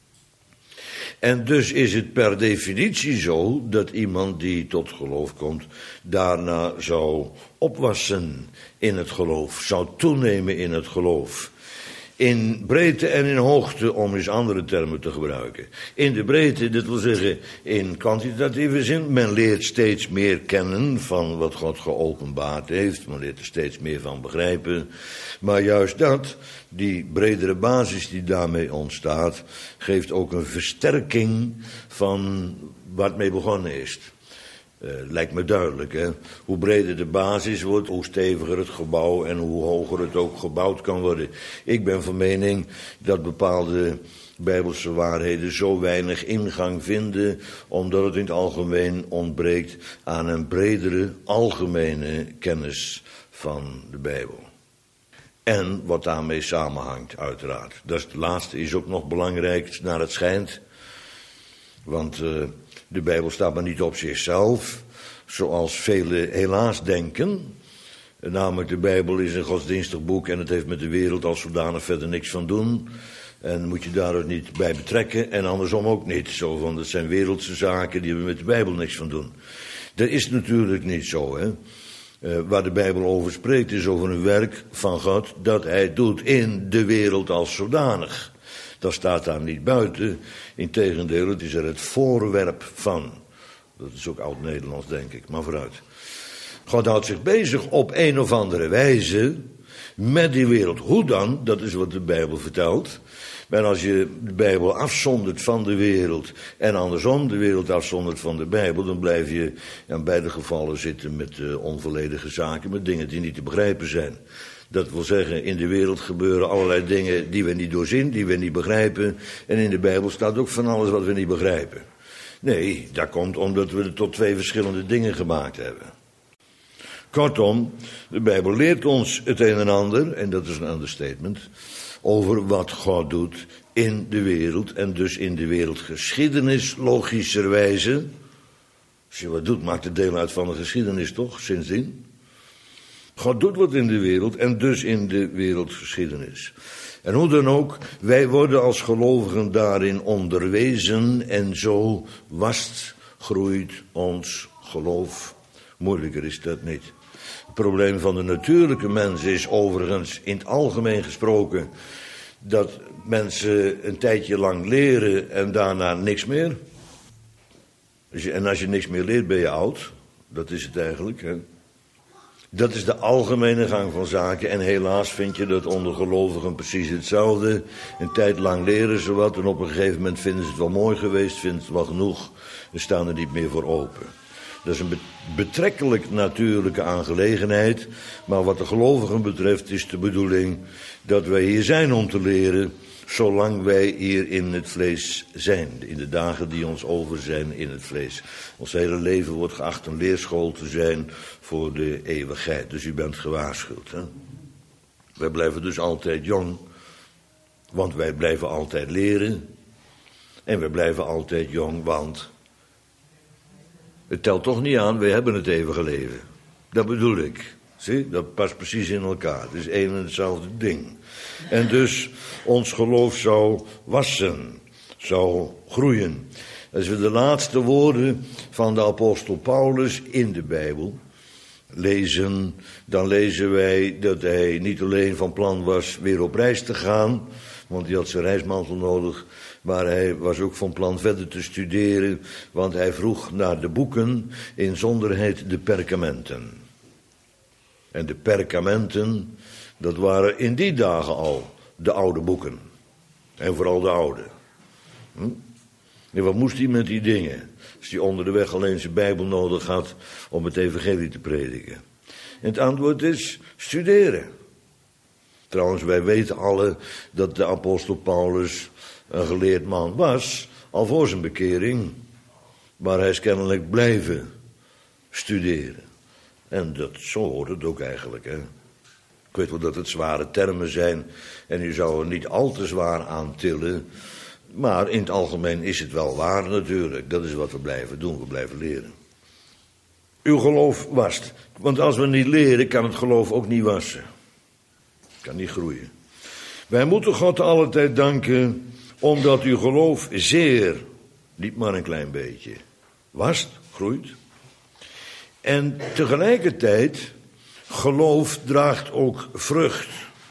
En dus is het per definitie zo dat iemand die tot geloof komt, daarna zou opwassen in het geloof, zou toenemen in het geloof. In breedte en in hoogte, om eens andere termen te gebruiken. In de breedte, dat wil zeggen in kwantitatieve zin, men leert steeds meer kennen van wat God geopenbaard heeft, men leert er steeds meer van begrijpen. Maar juist dat, die bredere basis die daarmee ontstaat, geeft ook een versterking van wat mee begonnen is. Lijkt me duidelijk, hè. Hoe breder de basis wordt, hoe steviger het gebouw en hoe hoger het ook gebouwd kan worden. Ik ben van mening dat bepaalde bijbelse waarheden zo weinig ingang vinden, omdat het in het algemeen ontbreekt aan een bredere, algemene kennis van de Bijbel. En wat daarmee samenhangt, uiteraard. Dat is het laatste, is ook nog belangrijk, naar het schijnt. Want de Bijbel staat maar niet op zichzelf, zoals velen helaas denken. Namelijk, de Bijbel is een godsdienstig boek en het heeft met de wereld als zodanig verder niks van doen. En moet je daar ook niet bij betrekken en andersom ook niet. Zo van, dat zijn wereldse zaken, die hebben met de Bijbel niks van doen. Dat is natuurlijk niet zo, hè. Waar de Bijbel over spreekt is over een werk van God dat hij doet in de wereld als zodanig. Dat staat daar niet buiten. Integendeel, het is er het voorwerp van. Dat is ook oud-Nederlands, denk ik, maar vooruit. God houdt zich bezig op een of andere wijze met die wereld. Hoe dan? Dat is wat de Bijbel vertelt. Maar als je de Bijbel afzondert van de wereld en andersom de wereld afzondert van de Bijbel, dan blijf je in beide gevallen zitten met onvolledige zaken, met dingen die niet te begrijpen zijn. Dat wil zeggen, in de wereld gebeuren allerlei dingen die we niet doorzien, die we niet begrijpen. En in de Bijbel staat ook van alles wat we niet begrijpen. Nee, dat komt omdat we het tot twee verschillende dingen gemaakt hebben. Kortom, de Bijbel leert ons het een en ander, en dat is een understatement, over wat God doet in de wereld en dus in de wereldgeschiedenis, logischerwijze. Als je wat doet, maakt het deel uit van de geschiedenis toch, sindsdien. God doet wat in de wereld en dus in de wereldgeschiedenis. En hoe dan ook, wij worden als gelovigen daarin onderwezen en zo wast, groeit ons geloof. Moeilijker is dat niet. Het probleem van de natuurlijke mens is overigens in het algemeen gesproken dat mensen een tijdje lang leren en daarna niks meer. En als je niks meer leert ben je oud. Dat is het eigenlijk, hè. Dat is de algemene gang van zaken en helaas vind je dat onder gelovigen precies hetzelfde. Een tijd lang leren ze wat en op een gegeven moment vinden ze het wel mooi geweest, vinden ze het wel genoeg en staan er niet meer voor open. Dat is een betrekkelijk natuurlijke aangelegenheid, maar wat de gelovigen betreft is de bedoeling dat wij hier zijn om te leren, zolang wij hier in het vlees zijn, in de dagen die ons over zijn in het vlees. Ons hele leven wordt geacht een leerschool te zijn voor de eeuwigheid, dus u bent gewaarschuwd. Hè? Wij blijven dus altijd jong, want wij blijven altijd leren en wij blijven altijd jong, want het telt toch niet aan, wij hebben het eeuwige leven. Dat bedoel ik. Zie, dat past precies in elkaar. Het is één en hetzelfde ding. En dus ons geloof zou wassen, zou groeien. Als we de laatste woorden van de apostel Paulus in de Bijbel lezen, dan lezen wij dat hij niet alleen van plan was weer op reis te gaan, want hij had zijn reismantel nodig, maar hij was ook van plan verder te studeren, want hij vroeg naar de boeken, inzonderheid de perkamenten. En de perkamenten, dat waren in die dagen al de oude boeken. En vooral de oude. En wat moest hij met die dingen? Als hij onder de weg alleen zijn Bijbel nodig had om het evangelie te prediken. En het antwoord is studeren. Trouwens, wij weten alle dat de apostel Paulus een geleerd man was, al voor zijn bekering. Maar hij is kennelijk blijven studeren. En zo hoort het ook eigenlijk, hè. Ik weet wel dat het zware termen zijn en u zou er niet al te zwaar aan tillen. Maar in het algemeen is het wel waar natuurlijk. Dat is wat we blijven doen, we blijven leren. Uw geloof wast. Want als we niet leren, kan het geloof ook niet wassen. Kan niet groeien. Wij moeten God alle tijd danken, omdat uw geloof zeer, niet maar een klein beetje, wast, groeit. En tegelijkertijd, geloof draagt ook vrucht.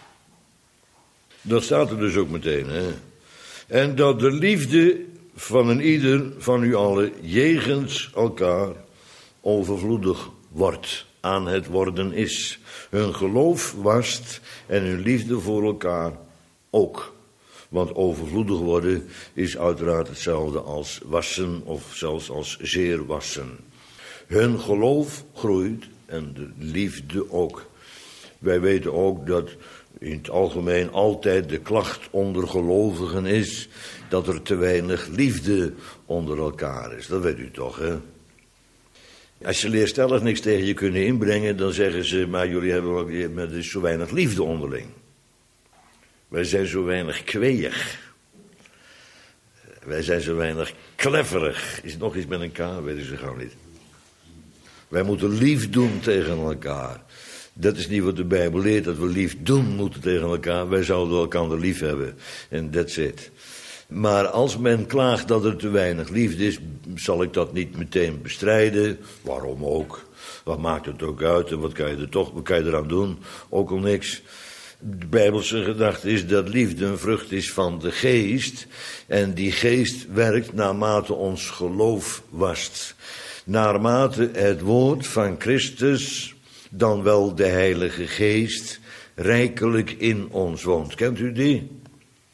Dat staat er dus ook meteen, hè. En dat de liefde van een ieder van u allen jegens elkaar overvloedig wordt, aan het worden is. Hun geloof wast en hun liefde voor elkaar ook. Want overvloedig worden is uiteraard hetzelfde als wassen of zelfs als zeer wassen. Hun geloof groeit en de liefde ook. Wij weten ook dat in het algemeen altijd de klacht onder gelovigen is dat er te weinig liefde onder elkaar is. Dat weet u toch, hè? Als je leerstellers niks tegen je kunnen inbrengen, dan zeggen ze, maar jullie hebben met dus zo weinig liefde onderling. Wij zijn zo weinig kweeig. Wij zijn zo weinig klefferig. Is het nog iets met een K? Weet ik zo gauw niet. Wij moeten lief doen tegen elkaar. Dat is niet wat de Bijbel leert, dat we lief doen moeten tegen elkaar. Wij zouden elkaar lief hebben. En that's it. Maar als men klaagt dat er te weinig liefde is, zal ik dat niet meteen bestrijden. Waarom ook? Wat maakt het ook uit? En wat kan je eraan doen? Ook al niks. De Bijbelse gedachte is dat liefde een vrucht is van de geest. En die geest werkt naarmate ons geloof wast. Naarmate het woord van Christus, dan wel de Heilige Geest, rijkelijk in ons woont. Kent u die?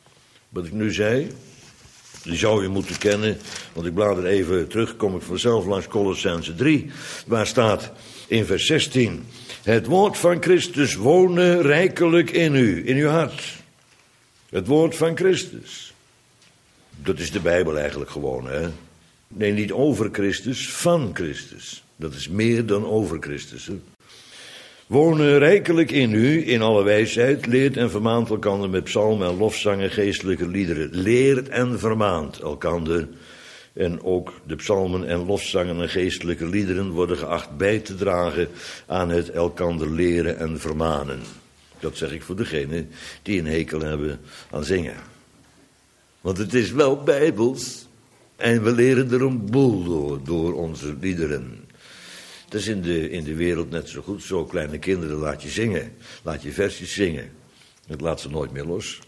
Wat ik nu zei, die zou je moeten kennen, want ik blader even terug, kom ik vanzelf langs Colossenzen 3, waar staat in vers 16, het woord van Christus wonen rijkelijk in u, in uw hart. Het woord van Christus. Dat is de Bijbel eigenlijk gewoon, hè. Nee, niet over Christus, van Christus. Dat is meer dan over Christus, hè. Wonen rijkelijk in u, in alle wijsheid, leert en vermaant elkander met psalmen en lofzangen, geestelijke liederen. Leert en vermaant elkander. En ook de psalmen en lofzangen en geestelijke liederen worden geacht bij te dragen aan het elkander leren en vermanen. Dat zeg ik voor degenen die een hekel hebben aan zingen. Want het is wel bijbels en we leren er een boel door onze liederen. Dat is in de wereld net zo goed. Zo kleine kinderen laat je zingen. Laat je versjes zingen. Dat laat ze nooit meer los.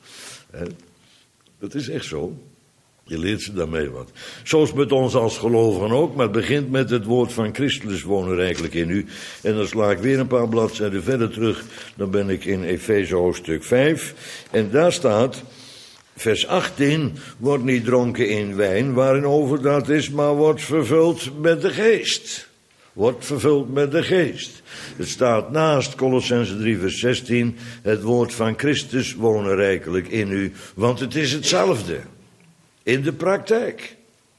Dat is echt zo. Je leert ze daarmee wat. Zoals met ons als gelovigen ook. Maar het begint met het woord van Christus wonen rijkelijk in u. En dan sla ik weer een paar bladzijden verder terug. Dan ben ik in Efeze hoofdstuk 5. En daar staat, vers 18. Wordt niet dronken in wijn waarin overdaad is, maar wordt vervuld met de geest. Wordt vervuld met de geest. Het staat naast Colossenzen 3 vers 16. Het woord van Christus wonen rijkelijk in u. Want het is hetzelfde. In de praktijk.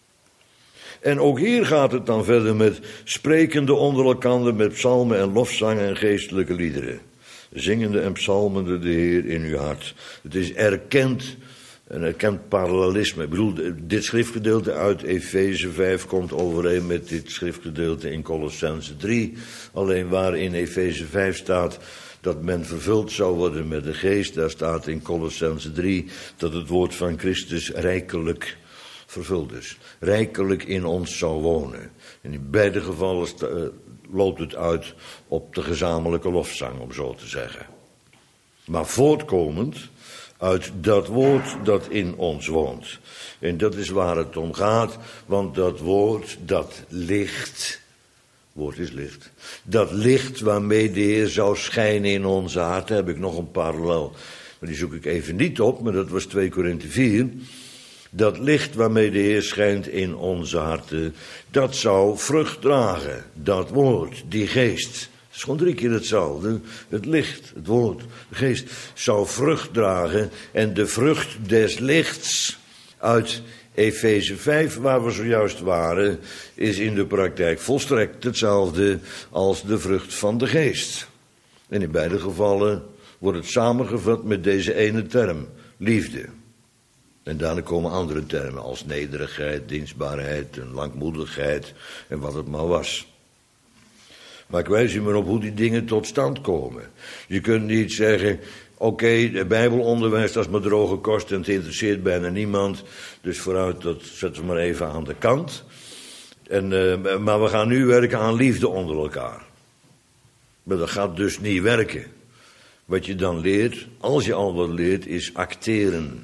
En ook hier gaat het dan verder met sprekende onder elkander met psalmen en lofzangen en geestelijke liederen. Zingende en psalmende de Heer in uw hart. Het is een erkend parallelisme. Ik bedoel, dit schriftgedeelte uit Efeze 5 komt overeen met dit schriftgedeelte in Colossenzen 3. Alleen waar in Efeze 5 staat dat men vervuld zou worden met de geest, daar staat in Colossenzen 3 dat het woord van Christus rijkelijk vervuld is. Rijkelijk in ons zou wonen. En in beide gevallen loopt het uit op de gezamenlijke lofzang, om zo te zeggen. Maar voortkomend uit dat woord dat in ons woont. En dat is waar het om gaat, want dat woord, dat licht, woord is licht, dat licht waarmee de Heer zou schijnen in onze harten, heb ik nog een parallel, maar die zoek ik even niet op, maar dat was 2 Korinthe 4. Dat licht waarmee de Heer schijnt in onze harten, dat zou vrucht dragen, dat woord, die geest. Het is gewoon 3 keer hetzelfde. Het licht, het woord, de geest, zou vrucht dragen. En de vrucht des lichts uit Efeze 5, waar we zojuist waren, is in de praktijk volstrekt hetzelfde als de vrucht van de geest. En in beide gevallen wordt het samengevat met deze ene term, liefde. En daarna komen andere termen als nederigheid, dienstbaarheid en langmoedigheid en wat het maar was. Maar ik wijs u maar op hoe die dingen tot stand komen. Je kunt niet zeggen, oké, de Bijbelonderwijs, dat is maar droge kost en het interesseert bijna niemand. Dus vooruit, dat zetten we maar even aan de kant. Maar we gaan nu werken aan liefde onder elkaar. Maar dat gaat dus niet werken. Wat je dan leert, als je al wat leert, is acteren.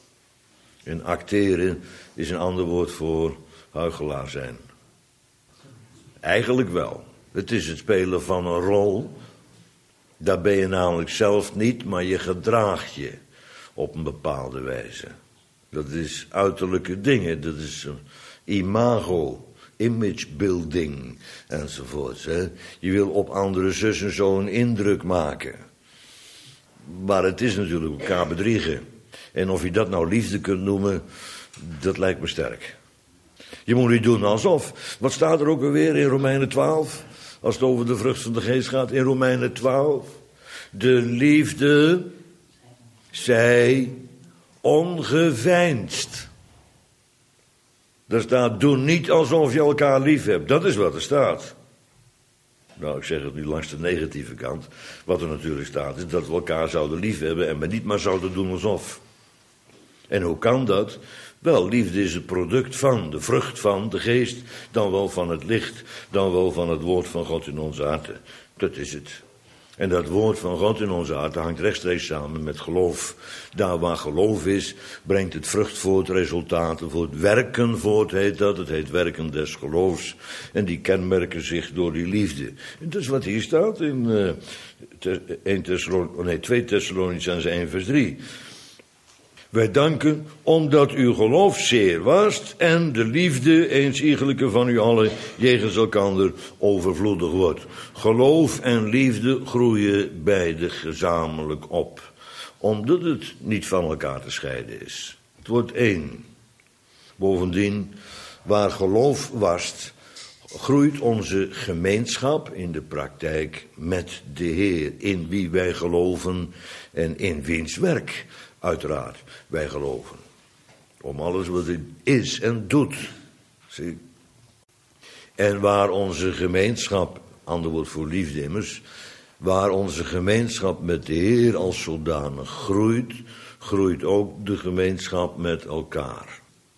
En acteren is een ander woord voor huichelaar zijn. Eigenlijk wel. Het is het spelen van een rol. Daar ben je namelijk zelf niet, maar je gedraagt je op een bepaalde wijze. Dat is uiterlijke dingen, dat is imago, image building enzovoort. Hè. Je wil op andere zus en zo een indruk maken. Maar het is natuurlijk elkaar bedriegen. En of je dat nou liefde kunt noemen, dat lijkt me sterk. Je moet niet doen alsof. Wat staat er ook alweer in Romeinen 12? Als het over de vrucht van de geest gaat, in Romeinen 12. De liefde zij ongeveinsd. Daar staat, doe niet alsof je elkaar lief hebt. Dat is wat er staat. Nou, ik zeg het nu langs de negatieve kant. Wat er natuurlijk staat, is dat we elkaar zouden lief hebben en we niet maar zouden doen alsof. En hoe kan dat? Wel, liefde is het product van, de vrucht van de geest, dan wel van het licht, dan wel van het woord van God in onze harten. Dat is het. En dat woord van God in onze harten hangt rechtstreeks samen met geloof. Daar waar geloof is, brengt het vrucht voort, resultaten voort, werken voort heet dat. Het heet werken des geloofs. En die kenmerken zich door die liefde. En dat is wat hier staat in 2 Thessalonicenzen 1 vers 3. Wij danken omdat uw geloof zeer was en de liefde eens iegelijke van u allen jegens elkander overvloedig wordt. Geloof en liefde groeien beide gezamenlijk op, omdat het niet van elkaar te scheiden is. Het wordt één. Bovendien, waar geloof wast, groeit onze gemeenschap in de praktijk met de Heer, in wie wij geloven en in wiens werk uiteraard wij geloven. Om alles wat hij is en doet. Zie. En waar onze gemeenschap, ander woord voor liefde immers, waar onze gemeenschap met de Heer als zodanig groeit, groeit ook de gemeenschap met elkaar.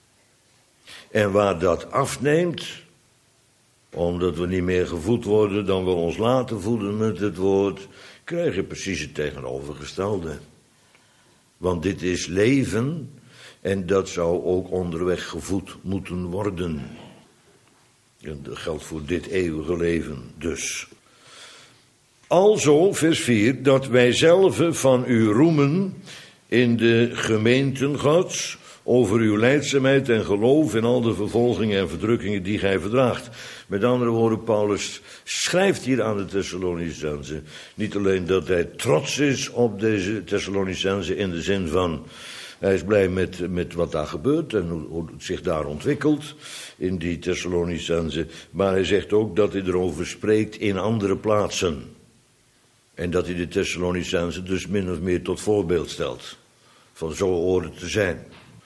En waar dat afneemt, omdat we niet meer gevoed worden dan we ons laten voeden met het woord, krijg je precies het tegenovergestelde. Want dit is leven en dat zou ook onderweg gevoed moeten worden. En dat geldt voor dit eeuwige leven dus. Alzo, vers 4, dat wij zelven van u roemen in de gemeenten Gods, over uw lijdzaamheid en geloof in al de vervolgingen en verdrukkingen die gij verdraagt. Met andere woorden, Paulus schrijft hier aan de Thessalonicenzen niet alleen dat hij trots is op deze Thessalonicenzen in de zin van hij is blij met wat daar gebeurt en hoe het zich daar ontwikkelt in die Thessalonicenzen, maar hij zegt ook dat hij erover spreekt in andere plaatsen. En dat hij de Thessalonicenzen dus min of meer tot voorbeeld stelt. Van zo hoort het te zijn.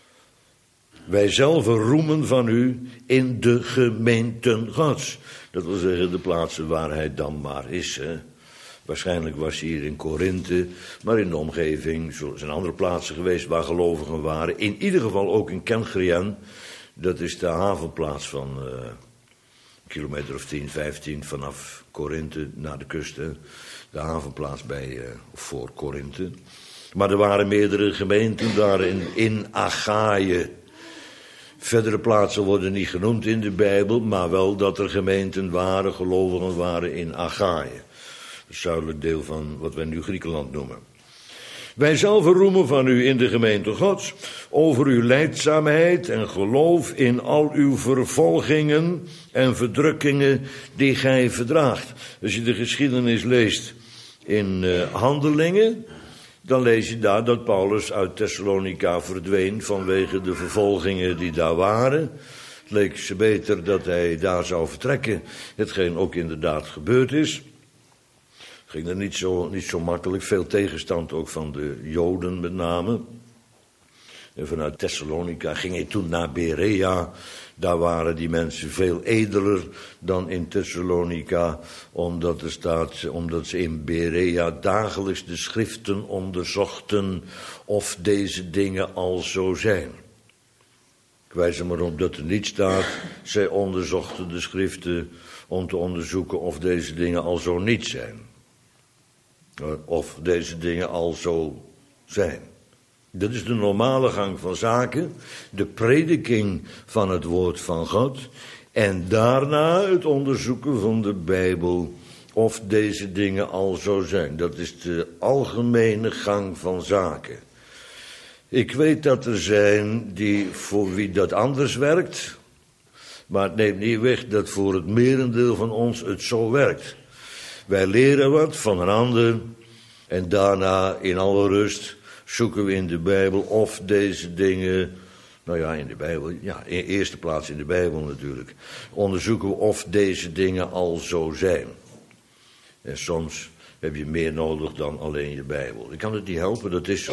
Wij zelf roemen van u in de gemeenten Gods. Dat wil zeggen de plaatsen waar hij dan maar is. Hè. Waarschijnlijk was hij hier in Korinthe, maar in de omgeving zijn andere plaatsen geweest waar gelovigen waren. In ieder geval ook in Kenchrean. Dat is de havenplaats van kilometer of 10, 15 vanaf Korinthe naar de kust. Hè. De havenplaats voor Korinthe. Maar er waren meerdere gemeenten daar in Achaïe. Verdere plaatsen worden niet genoemd in de Bijbel, maar wel dat er gemeenten waren, gelovigen waren in Achaïe. Het zuidelijk deel van wat wij nu Griekenland noemen. Wij zelf roemen van u in de gemeente Gods over uw lijdzaamheid en geloof in al uw vervolgingen en verdrukkingen die gij verdraagt. Als je de geschiedenis leest in Handelingen, dan lees je daar dat Paulus uit Thessalonica verdween vanwege de vervolgingen die daar waren. Het leek ze beter dat hij daar zou vertrekken, hetgeen ook inderdaad gebeurd is. Het ging er niet zo makkelijk, veel tegenstand ook van de Joden met name. En vanuit Thessalonica ging hij toen naar Berea. Daar waren die mensen veel edeler dan in Thessalonica, omdat ze in Berea dagelijks de schriften onderzochten of deze dingen al zo zijn. Ik wijs er maar op dat er niet staat, zij onderzochten de schriften om te onderzoeken of deze dingen al zo niet zijn. Of deze dingen al zo zijn. Dat is de normale gang van zaken, de prediking van het woord van God en daarna het onderzoeken van de Bijbel of deze dingen al zo zijn. Dat is de algemene gang van zaken. Ik weet dat er zijn voor wie dat anders werkt, maar het neemt niet weg dat voor het merendeel van ons het zo werkt. Wij leren wat van een ander en daarna in alle rust zoeken we in de Bijbel of deze dingen, in de Bijbel, in eerste plaats in de Bijbel natuurlijk, onderzoeken we of deze dingen al zo zijn. En soms heb je meer nodig dan alleen je Bijbel. Ik kan het niet helpen, dat is zo.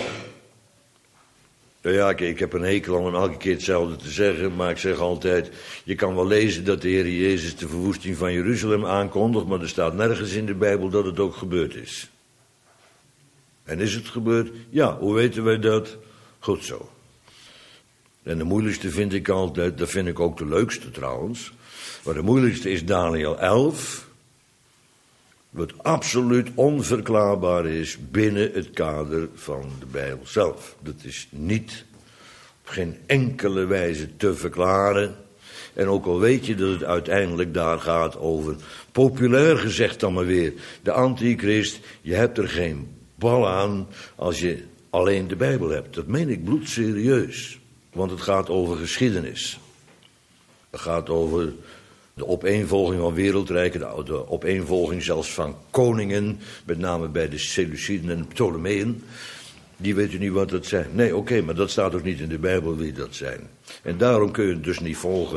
Ik heb een hekel aan om elke keer hetzelfde te zeggen, maar ik zeg altijd, je kan wel lezen dat de Heer Jezus de verwoesting van Jeruzalem aankondigt, maar er staat nergens in de Bijbel dat het ook gebeurd is. En is het gebeurd? Ja, hoe weten wij dat? Goed zo. En de moeilijkste vind ik altijd, dat vind ik ook de leukste trouwens, maar de moeilijkste is Daniel 11, wat absoluut onverklaarbaar is binnen het kader van de Bijbel zelf. Dat is niet op geen enkele wijze te verklaren. En ook al weet je dat het uiteindelijk daar gaat over, populair gezegd dan maar weer, de antichrist, je hebt er geen bal aan als je alleen de Bijbel hebt. Dat meen ik bloedserieus. Want het gaat over geschiedenis. Het gaat over de opeenvolging van wereldrijken, de opeenvolging zelfs van koningen, met name bij de Seleuciden en Ptolemeën. Die weten niet wat dat zijn. Nee, oké, maar dat staat ook niet in de Bijbel wie dat zijn. En daarom kun je het dus niet volgen.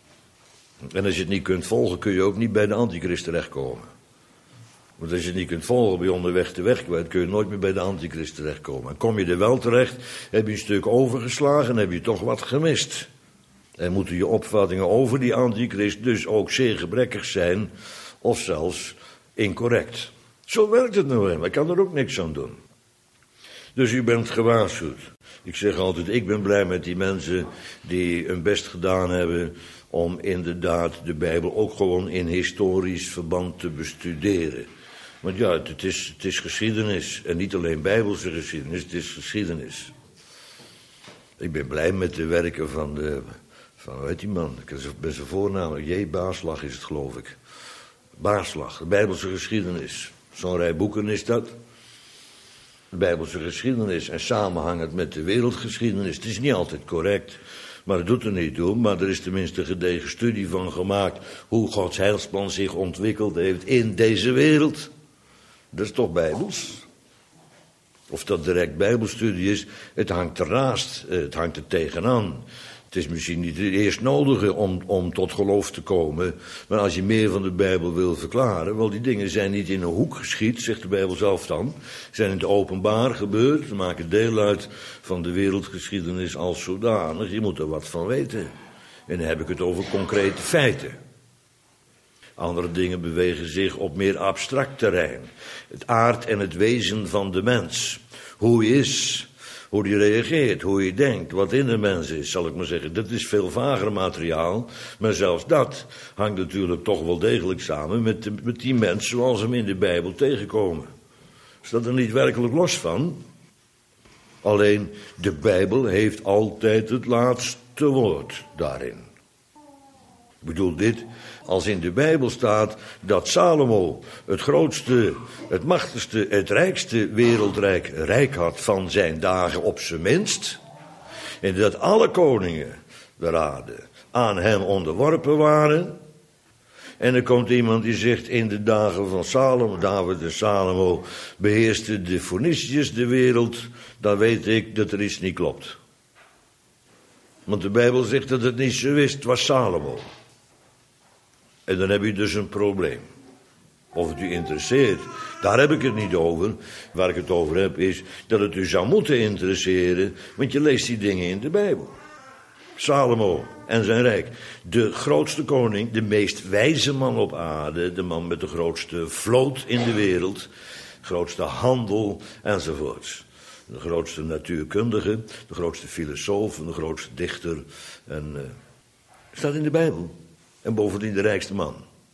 En als je het niet kunt volgen, kun je ook niet bij de antichrist terechtkomen. Want als je het niet kunt volgen, bij onderweg de weg kwijt, kun je nooit meer bij de antichrist terechtkomen. En kom je er wel terecht, heb je een stuk overgeslagen, heb je toch wat gemist. En moeten je opvattingen over die antichrist dus ook zeer gebrekkig zijn, of zelfs incorrect. Zo werkt het nou helemaal, ik kan er ook niks aan doen. Dus u bent gewaarschuwd. Ik zeg altijd, ik ben blij met die mensen die hun best gedaan hebben om inderdaad de Bijbel ook gewoon in historisch verband te bestuderen. Want ja, het is geschiedenis. En niet alleen Bijbelse geschiedenis, het is geschiedenis. Ik ben blij met de werken van hoe heet die man? Ik ben zijn voornaam, J. Baarslag is het, geloof ik. Baarslag, de Bijbelse geschiedenis. Zo'n rij boeken is dat. De Bijbelse geschiedenis en samenhangend met de wereldgeschiedenis. Het is niet altijd correct, maar het doet er niet toe. Maar er is tenminste een gedegen studie van gemaakt hoe Gods heilsplan zich ontwikkeld heeft in deze wereld. Dat is toch Bijbels? Of dat direct Bijbelstudie is, het hangt ernaast, het hangt er tegenaan. Het is misschien niet het eerst nodige om tot geloof te komen. Maar als je meer van de Bijbel wil verklaren, wel die dingen zijn niet in een hoek geschied, zegt de Bijbel zelf dan. Zijn in het openbaar gebeurd, ze maken deel uit van de wereldgeschiedenis als zodanig. Je moet er wat van weten. En dan heb ik het over concrete feiten. Andere dingen bewegen zich op meer abstract terrein. Het aard en het wezen van de mens. Hoe hij is, hoe hij reageert, hoe hij denkt, wat in de mens is, zal ik maar zeggen. Dat is veel vager materiaal, maar zelfs dat hangt natuurlijk toch wel degelijk samen met die mens zoals we hem in de Bijbel tegenkomen. Staat er niet werkelijk los van? Alleen de Bijbel heeft altijd het laatste woord daarin. Ik bedoel dit, als in de Bijbel staat dat Salomo het grootste, het machtigste, het rijkste wereldrijk rijk had van zijn dagen op zijn minst. En dat alle koningen der aarde aan hem onderworpen waren. En er komt iemand die zegt in de dagen van Salomo, David en Salomo beheersten de Feniciërs de wereld. Dan weet ik dat er iets niet klopt. Want de Bijbel zegt dat het niet zo is, het was Salomo. En dan heb je dus een probleem. Of het u interesseert, daar heb ik het niet over. Waar ik het over heb is dat het u zou moeten interesseren, want je leest die dingen in de Bijbel. Salomo en zijn rijk. De grootste koning, de meest wijze man op aarde, de man met de grootste vloot in de wereld, grootste handel enzovoorts. De grootste natuurkundige, de grootste filosoof, de grootste dichter. Staat in de Bijbel. En bovendien de rijkste man.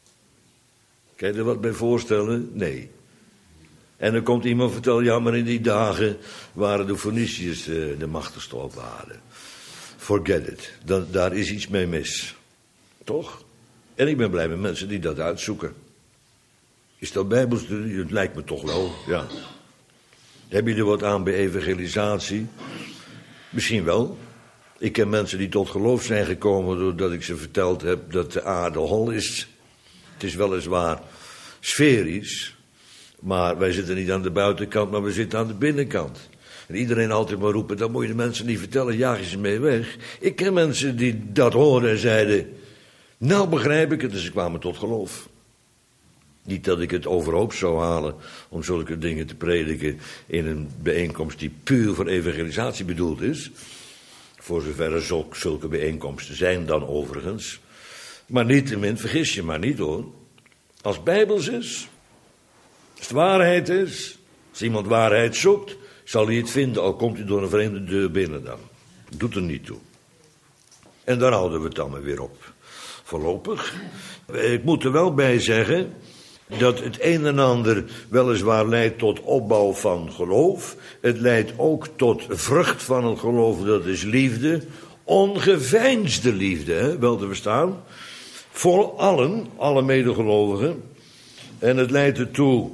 Kan je er wat bij voorstellen? Nee. En dan komt iemand vertellen, ja, maar in die dagen waren de Feniciërs de machtigste op aarde. Forget it. Daar is iets mee mis. Toch? En ik ben blij met mensen die dat uitzoeken. Is dat Bijbelstudie? Het lijkt me toch wel, ja. Heb je er wat aan bij evangelisatie? Misschien wel. Ik ken mensen die tot geloof zijn gekomen doordat ik ze verteld heb dat de aarde hol is. Het is weliswaar sferisch, maar wij zitten niet aan de buitenkant, maar we zitten aan de binnenkant. En iedereen altijd maar roepen, dat moet je de mensen niet vertellen, jaag je ze mee weg. Ik ken mensen die dat hoorden en zeiden, nou begrijp ik het, dus ze kwamen tot geloof. Niet dat ik het overhoop zou halen om zulke dingen te prediken in een bijeenkomst die puur voor evangelisatie bedoeld is. Voor zover er zulke bijeenkomsten zijn dan overigens. Maar niettemin, vergis je maar niet hoor. Als het Bijbels is, als het waarheid is, als iemand waarheid zoekt, zal hij het vinden, al komt hij door een vreemde deur binnen dan. Doet er niet toe. En daar houden we het dan maar weer op. Voorlopig. Ik moet er wel bij zeggen dat het een en ander weliswaar leidt tot opbouw van geloof. Het leidt ook tot vrucht van het geloof, dat is liefde. Ongeveinsde liefde, hè, wel te verstaan. Voor allen, alle medegelovigen. En het leidt ertoe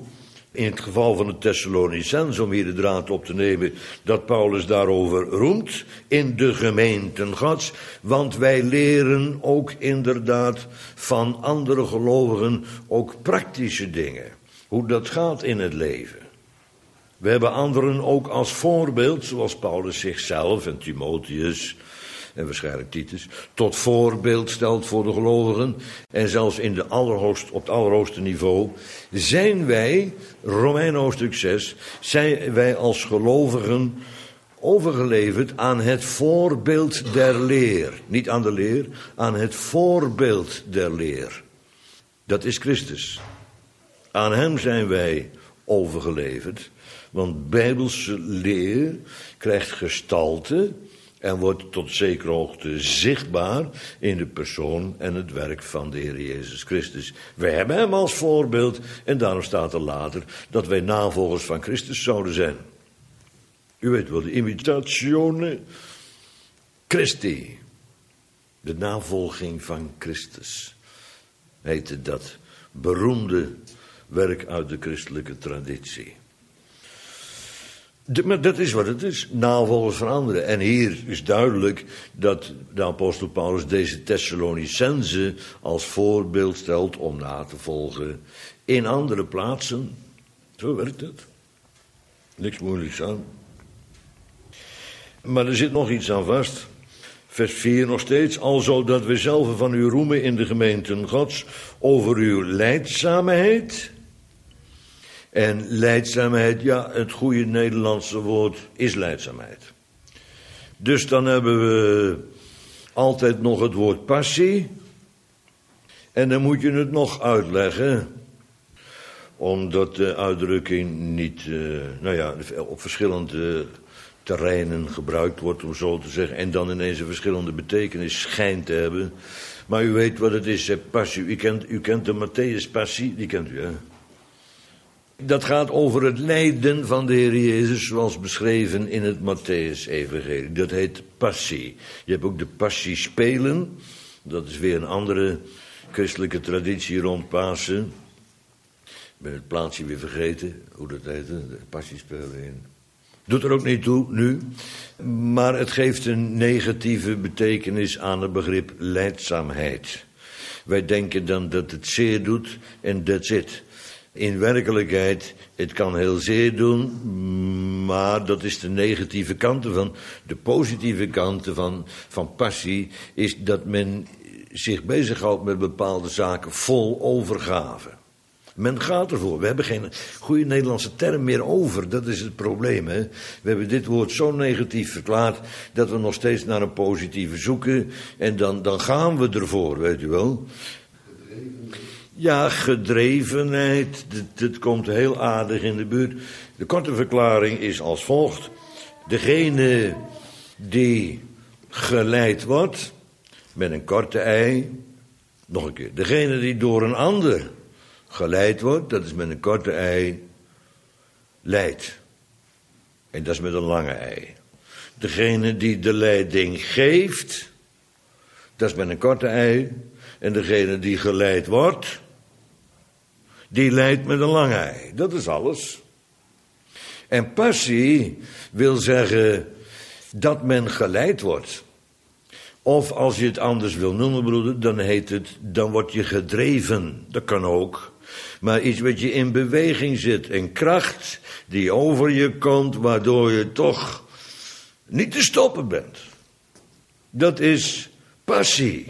In het geval van de Thessalonicenzen, om hier de draad op te nemen, dat Paulus daarover roemt in de gemeenten Gods. Want wij leren ook inderdaad van andere gelovigen ook praktische dingen. Hoe dat gaat in het leven. We hebben anderen ook als voorbeeld, zoals Paulus zichzelf en Timotheus en waarschijnlijk Titus, tot voorbeeld stelt voor de gelovigen. En zelfs op het allerhoogste niveau zijn wij, Romeinen hoofdstuk 6, zijn wij als gelovigen overgeleverd aan het voorbeeld der leer. Niet aan de leer, aan het voorbeeld der leer. Dat is Christus. Aan hem zijn wij overgeleverd. Want bijbelse leer krijgt gestalte en wordt tot zekere hoogte zichtbaar in de persoon en het werk van de Heer Jezus Christus. Wij hebben hem als voorbeeld en daarom staat er later dat wij navolgers van Christus zouden zijn. U weet wel, de imitatione Christi. De navolging van Christus heette dat beroemde werk uit de christelijke traditie. Maar dat is wat het is, navolgers van anderen. En hier is duidelijk dat de apostel Paulus deze Thessalonicenzen als voorbeeld stelt om na te volgen in andere plaatsen. Zo werkt het. Niks moeilijks aan. Maar er zit nog iets aan vast. Vers 4 nog steeds. Alzo dat we zelf van u roemen in de gemeenten Gods over uw lijdzaamheid. En lijdzaamheid, ja, het goede Nederlandse woord is lijdzaamheid. Dus dan hebben we altijd nog het woord passie. En dan moet je het nog uitleggen. Omdat de uitdrukking niet, op verschillende terreinen gebruikt wordt, om zo te zeggen. En dan ineens een verschillende betekenis schijnt te hebben. Maar u weet wat het is, passie. U kent de Matthäus passie, die kent u, hè? Dat gaat over het lijden van de Heer Jezus, zoals beschreven in het Matthäus-evangelie. Dat heet passie. Je hebt ook de passiespelen. Dat is weer een andere christelijke traditie rond Pasen. Ik ben het plaatsje weer vergeten, hoe dat heette, de passiespelen. Doet er ook niet toe, nu. Maar het geeft een negatieve betekenis aan het begrip lijdzaamheid. Wij denken dan dat het zeer doet en that's it. In werkelijkheid, het kan heel zeer doen, maar dat is de negatieve kant ervan. De positieve kant van passie is dat men zich bezighoudt met bepaalde zaken vol overgave. Men gaat ervoor. We hebben geen goede Nederlandse term meer over. Dat is het probleem, hè. We hebben dit woord zo negatief verklaard dat we nog steeds naar een positieve zoeken. En dan gaan we ervoor, weet u wel. Ja, gedrevenheid, dat komt heel aardig in de buurt. De korte verklaring is als volgt. Degene die geleid wordt, met een korte ei, nog een keer. Degene die door een ander geleid wordt, dat is met een korte ei, leidt. En dat is met een lange ei. Degene die de leiding geeft, dat is met een korte ei. En degene die geleid wordt, die leidt met een lange ei. Dat is alles. En passie wil zeggen dat men geleid wordt. Of als je het anders wil noemen, broeder, dan word je gedreven. Dat kan ook. Maar iets wat je in beweging zit. Een kracht die over je komt, waardoor je toch niet te stoppen bent. Dat is passie.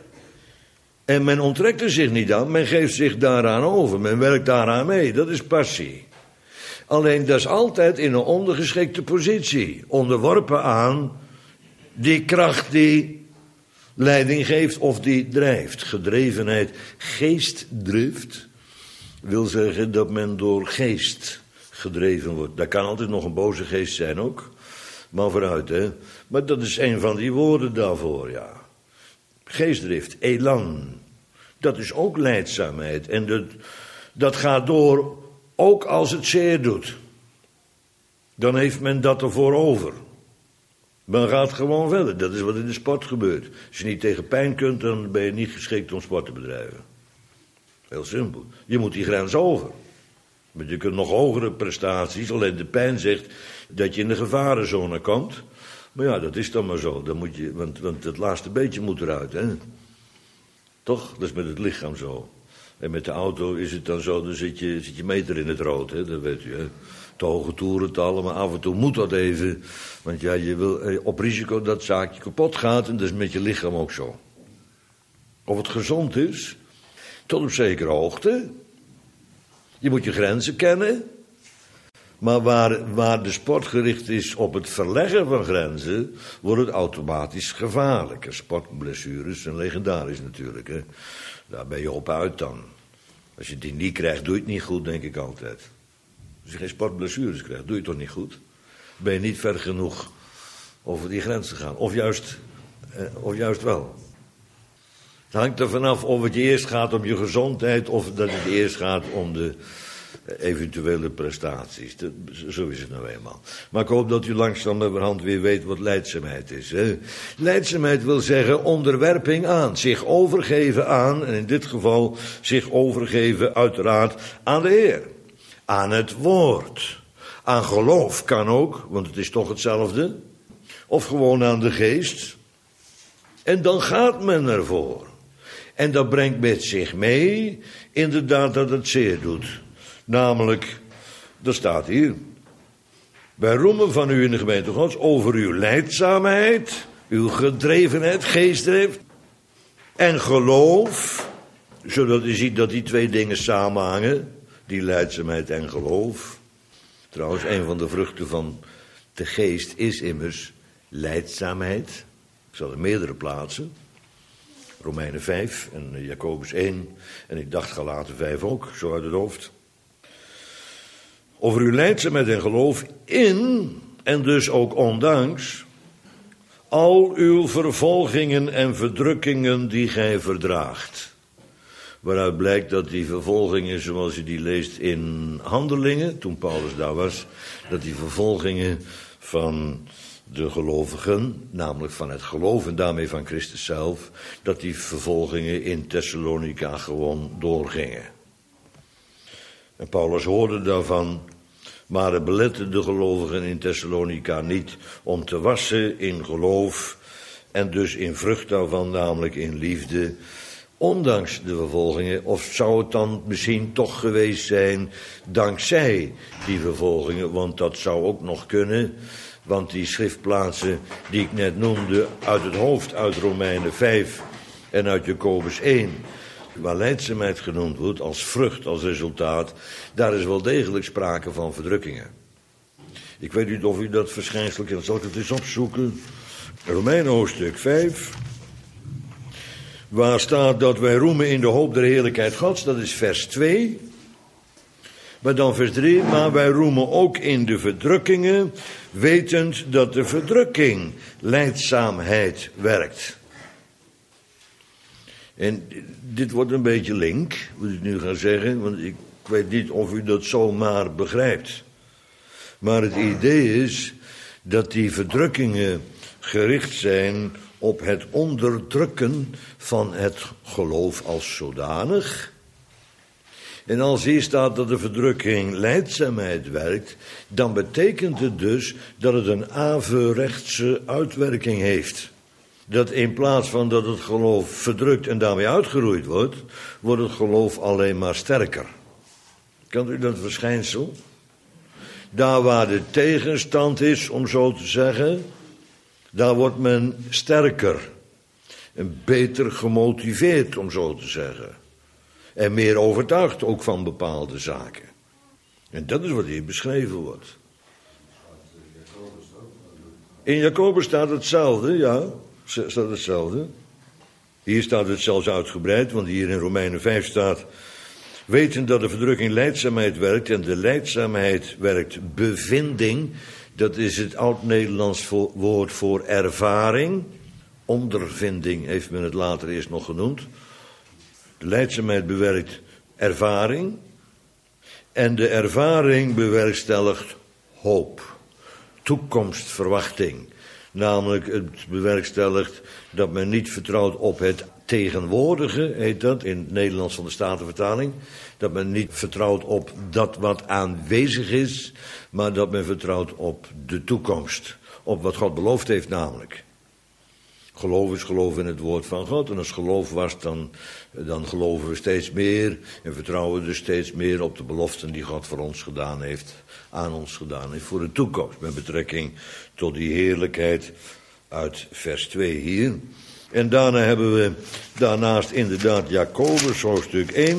En men onttrekt er zich niet aan, men geeft zich daaraan over, men werkt daaraan mee, dat is passie. Alleen dat is altijd in een ondergeschikte positie, onderworpen aan die kracht die leiding geeft of die drijft. Gedrevenheid, geestdrift, wil zeggen dat men door geest gedreven wordt. Dat kan altijd nog een boze geest zijn ook, maar vooruit, hè. Maar dat is een van die woorden daarvoor, ja. Geestdrift, elan, dat is ook lijdzaamheid. En dat gaat door, ook als het zeer doet. Dan heeft men dat ervoor over. Men gaat gewoon verder, dat is wat in de sport gebeurt. Als je niet tegen pijn kunt, dan ben je niet geschikt om sport te bedrijven. Heel simpel. Je moet die grens over. Maar je kunt nog hogere prestaties, alleen de pijn zegt dat je in de gevarenzone komt. Maar ja, dat is dan maar zo. Dan moet je, want het laatste beetje moet eruit, hè. Toch? Dat is met het lichaam zo. En met de auto is het dan zo, dan zit je meter in het rood, hè. Dat weet u, hè. Te hoge toerentallen, maar af en toe moet dat even. Want ja, je wil op risico dat zaakje kapot gaat en dat is met je lichaam ook zo. Of het gezond is, tot op zekere hoogte. Je moet je grenzen kennen. Maar waar de sport gericht is op het verleggen van grenzen, wordt het automatisch gevaarlijk. Sportblessures zijn legendarisch natuurlijk, hè. Daar ben je op uit dan. Als je die niet krijgt, doe je het niet goed, denk ik altijd. Als je geen sportblessures krijgt, doe je het toch niet goed? Ben je niet ver genoeg over die grens te gaan. Of juist wel. Het hangt er vanaf of het je eerst gaat om je gezondheid, of dat het eerst gaat om de eventuele prestaties. Zo is het nou eenmaal. Maar ik hoop dat u langzamerhand weer weet wat lijdzaamheid is. Hè? Lijdzaamheid wil zeggen onderwerping aan, zich overgeven aan, en in dit geval zich overgeven uiteraard aan de Heer. Aan het woord. Aan geloof kan ook, want het is toch hetzelfde. Of gewoon aan de geest. En dan gaat men ervoor. En dat brengt met zich mee, inderdaad, dat het zeer doet. Namelijk, dat staat hier. Wij roemen van u in de gemeente Gods over uw lijdzaamheid, uw gedrevenheid, geestdrift en geloof. Zodat u ziet dat die twee dingen samenhangen. Die lijdzaamheid en geloof. Trouwens, een van de vruchten van de geest is immers lijdzaamheid. Ik zal er meerdere plaatsen. Romeinen 5 en Jacobus 1 en ik dacht Galaten 5 ook, zo uit het hoofd. Over uw lijdzaamheid en geloof in, en dus ook ondanks, al uw vervolgingen en verdrukkingen die gij verdraagt. Waaruit blijkt dat die vervolgingen, zoals u die leest in Handelingen, toen Paulus daar was, dat die vervolgingen van de gelovigen, namelijk van het geloof en daarmee van Christus zelf, dat die vervolgingen in Thessalonica gewoon doorgingen. En Paulus hoorde daarvan, maar het belette de gelovigen in Thessalonica niet om te wassen in geloof en dus in vrucht daarvan, namelijk in liefde, ondanks de vervolgingen. Of zou het dan misschien toch geweest zijn dankzij die vervolgingen, want dat zou ook nog kunnen. Want die schriftplaatsen die ik net noemde uit het hoofd, uit Romeinen 5 en uit Jacobus 1, waar lijdzaamheid genoemd wordt als vrucht, als resultaat, daar is wel degelijk sprake van verdrukkingen. Ik weet niet of u dat verschijnsel kent, zal ik het eens opzoeken. Romeinen hoofdstuk 5, waar staat dat wij roemen in de hoop der heerlijkheid Gods, dat is vers 2. Maar dan vers 3, maar wij roemen ook in de verdrukkingen, wetend dat de verdrukking lijdzaamheid werkt. En dit wordt een beetje link, wat ik nu ga zeggen, want ik weet niet of u dat zomaar begrijpt. Maar het idee is dat die verdrukkingen gericht zijn op het onderdrukken van het geloof als zodanig. En als hier staat dat de verdrukking lijdzaamheid werkt, dan betekent het dus dat het een averechtse uitwerking heeft. Dat in plaats van dat het geloof verdrukt en daarmee uitgeroeid wordt, wordt het geloof alleen maar sterker. Kent u dat verschijnsel? Daar waar de tegenstand is, om zo te zeggen, daar wordt men sterker en beter gemotiveerd, om zo te zeggen. En meer overtuigd ook van bepaalde zaken. En dat is wat hier beschreven wordt. In Jacobus staat hetzelfde, ja. Staat hetzelfde. Hier staat het zelfs uitgebreid, want hier in Romeinen 5 staat: weten dat de verdrukking lijdzaamheid werkt en de lijdzaamheid werkt bevinding. Dat is het oud-Nederlands woord voor ervaring. Ondervinding heeft men het later eerst nog genoemd. De lijdzaamheid bewerkt ervaring. En de ervaring bewerkstelligt hoop. Toekomstverwachting. Namelijk het bewerkstelligt dat men niet vertrouwt op het tegenwoordige, heet dat, in het Nederlands van de Statenvertaling. Dat men niet vertrouwt op dat wat aanwezig is, maar dat men vertrouwt op de toekomst. Op wat God beloofd heeft namelijk. Geloof is geloof in het woord van God. En als geloof was, dan geloven we steeds meer. En vertrouwen we dus steeds meer op de beloften die God voor ons gedaan heeft. Aan ons gedaan heeft voor de toekomst. Met betrekking tot die heerlijkheid uit vers 2 hier. En daarna hebben we daarnaast inderdaad Jacobus, hoofdstuk 1.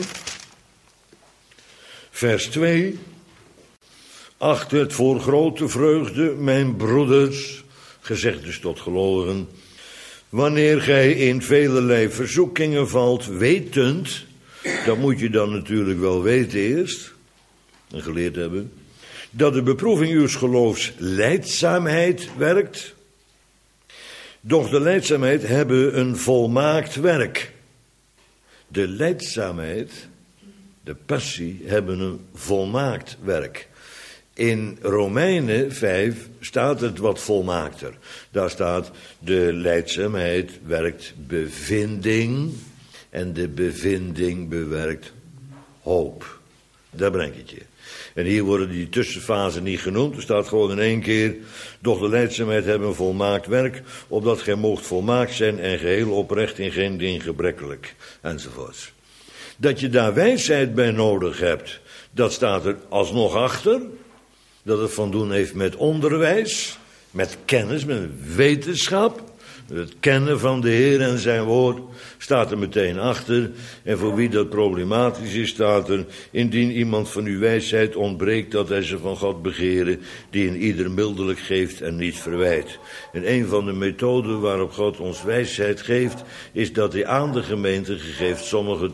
Vers 2. Acht het voor grote vreugde, mijn broeders, gezegd dus tot gelovigen, wanneer gij in velelei verzoekingen valt, wetend, dat moet je dan natuurlijk wel weten eerst, en geleerd hebben, dat de beproeving uws geloofs lijdzaamheid werkt, doch de lijdzaamheid hebben een volmaakt werk. De lijdzaamheid, de passie, hebben een volmaakt werk. In Romeinen 5 staat het wat volmaakter. Daar staat, de lijdzaamheid werkt bevinding en de bevinding bewerkt hoop. Daar breng ik het je. En hier worden die tussenfasen niet genoemd. Er staat gewoon in één keer, doch de lijdzaamheid hebben een volmaakt werk, opdat gij moogt volmaakt zijn en geheel oprecht in geen ding gebrekkelijk, enzovoorts. Dat je daar wijsheid bij nodig hebt, dat staat er alsnog achter. Dat het van doen heeft met onderwijs, met kennis, met wetenschap. Het kennen van de Heer en zijn woord staat er meteen achter. En voor wie dat problematisch is, staat er, indien iemand van uw wijsheid ontbreekt, dat hij ze van God begeren, die in ieder mildelijk geeft en niet verwijt. En een van de methoden waarop God ons wijsheid geeft, is dat hij aan de gemeente geeft, sommigen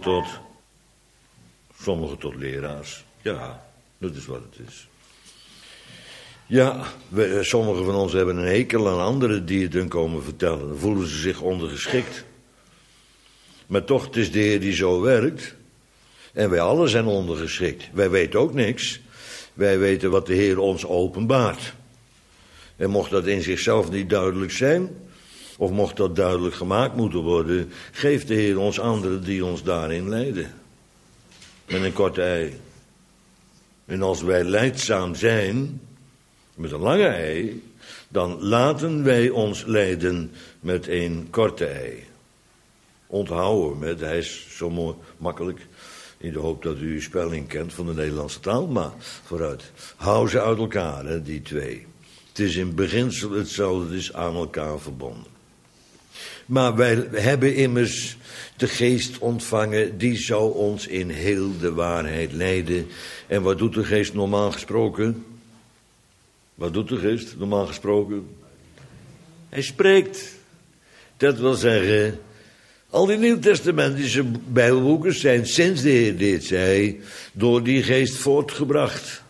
tot leraars. Ja, dat is wat het is. Ja, sommigen van ons hebben een hekel aan anderen die het hun komen vertellen. Dan voelen ze zich ondergeschikt. Maar toch, het is de Heer die zo werkt. En wij allen zijn ondergeschikt. Wij weten ook niks. Wij weten wat de Heer ons openbaart. En mocht dat in zichzelf niet duidelijk zijn, of mocht dat duidelijk gemaakt moeten worden, geeft de Heer ons anderen die ons daarin leiden. Met een korte ei. En als wij lijdzaam zijn, met een lange ei, dan laten wij ons leiden met een korte ei. Onthouden, hij is zo mooi, makkelijk, in de hoop dat u uw spelling kent van de Nederlandse taal, maar vooruit. Hou ze uit elkaar, hè, die twee. Het is in beginsel hetzelfde, het is aan elkaar verbonden. Maar wij hebben immers de geest ontvangen, die zou ons in heel de waarheid leiden. En wat doet de geest normaal gesproken? Wat doet de geest normaal gesproken? Hij spreekt. Dat wil zeggen, al die nieuwtestamentische bijbelboeken zijn sinds de Heer dit zei, door die geest voortgebracht.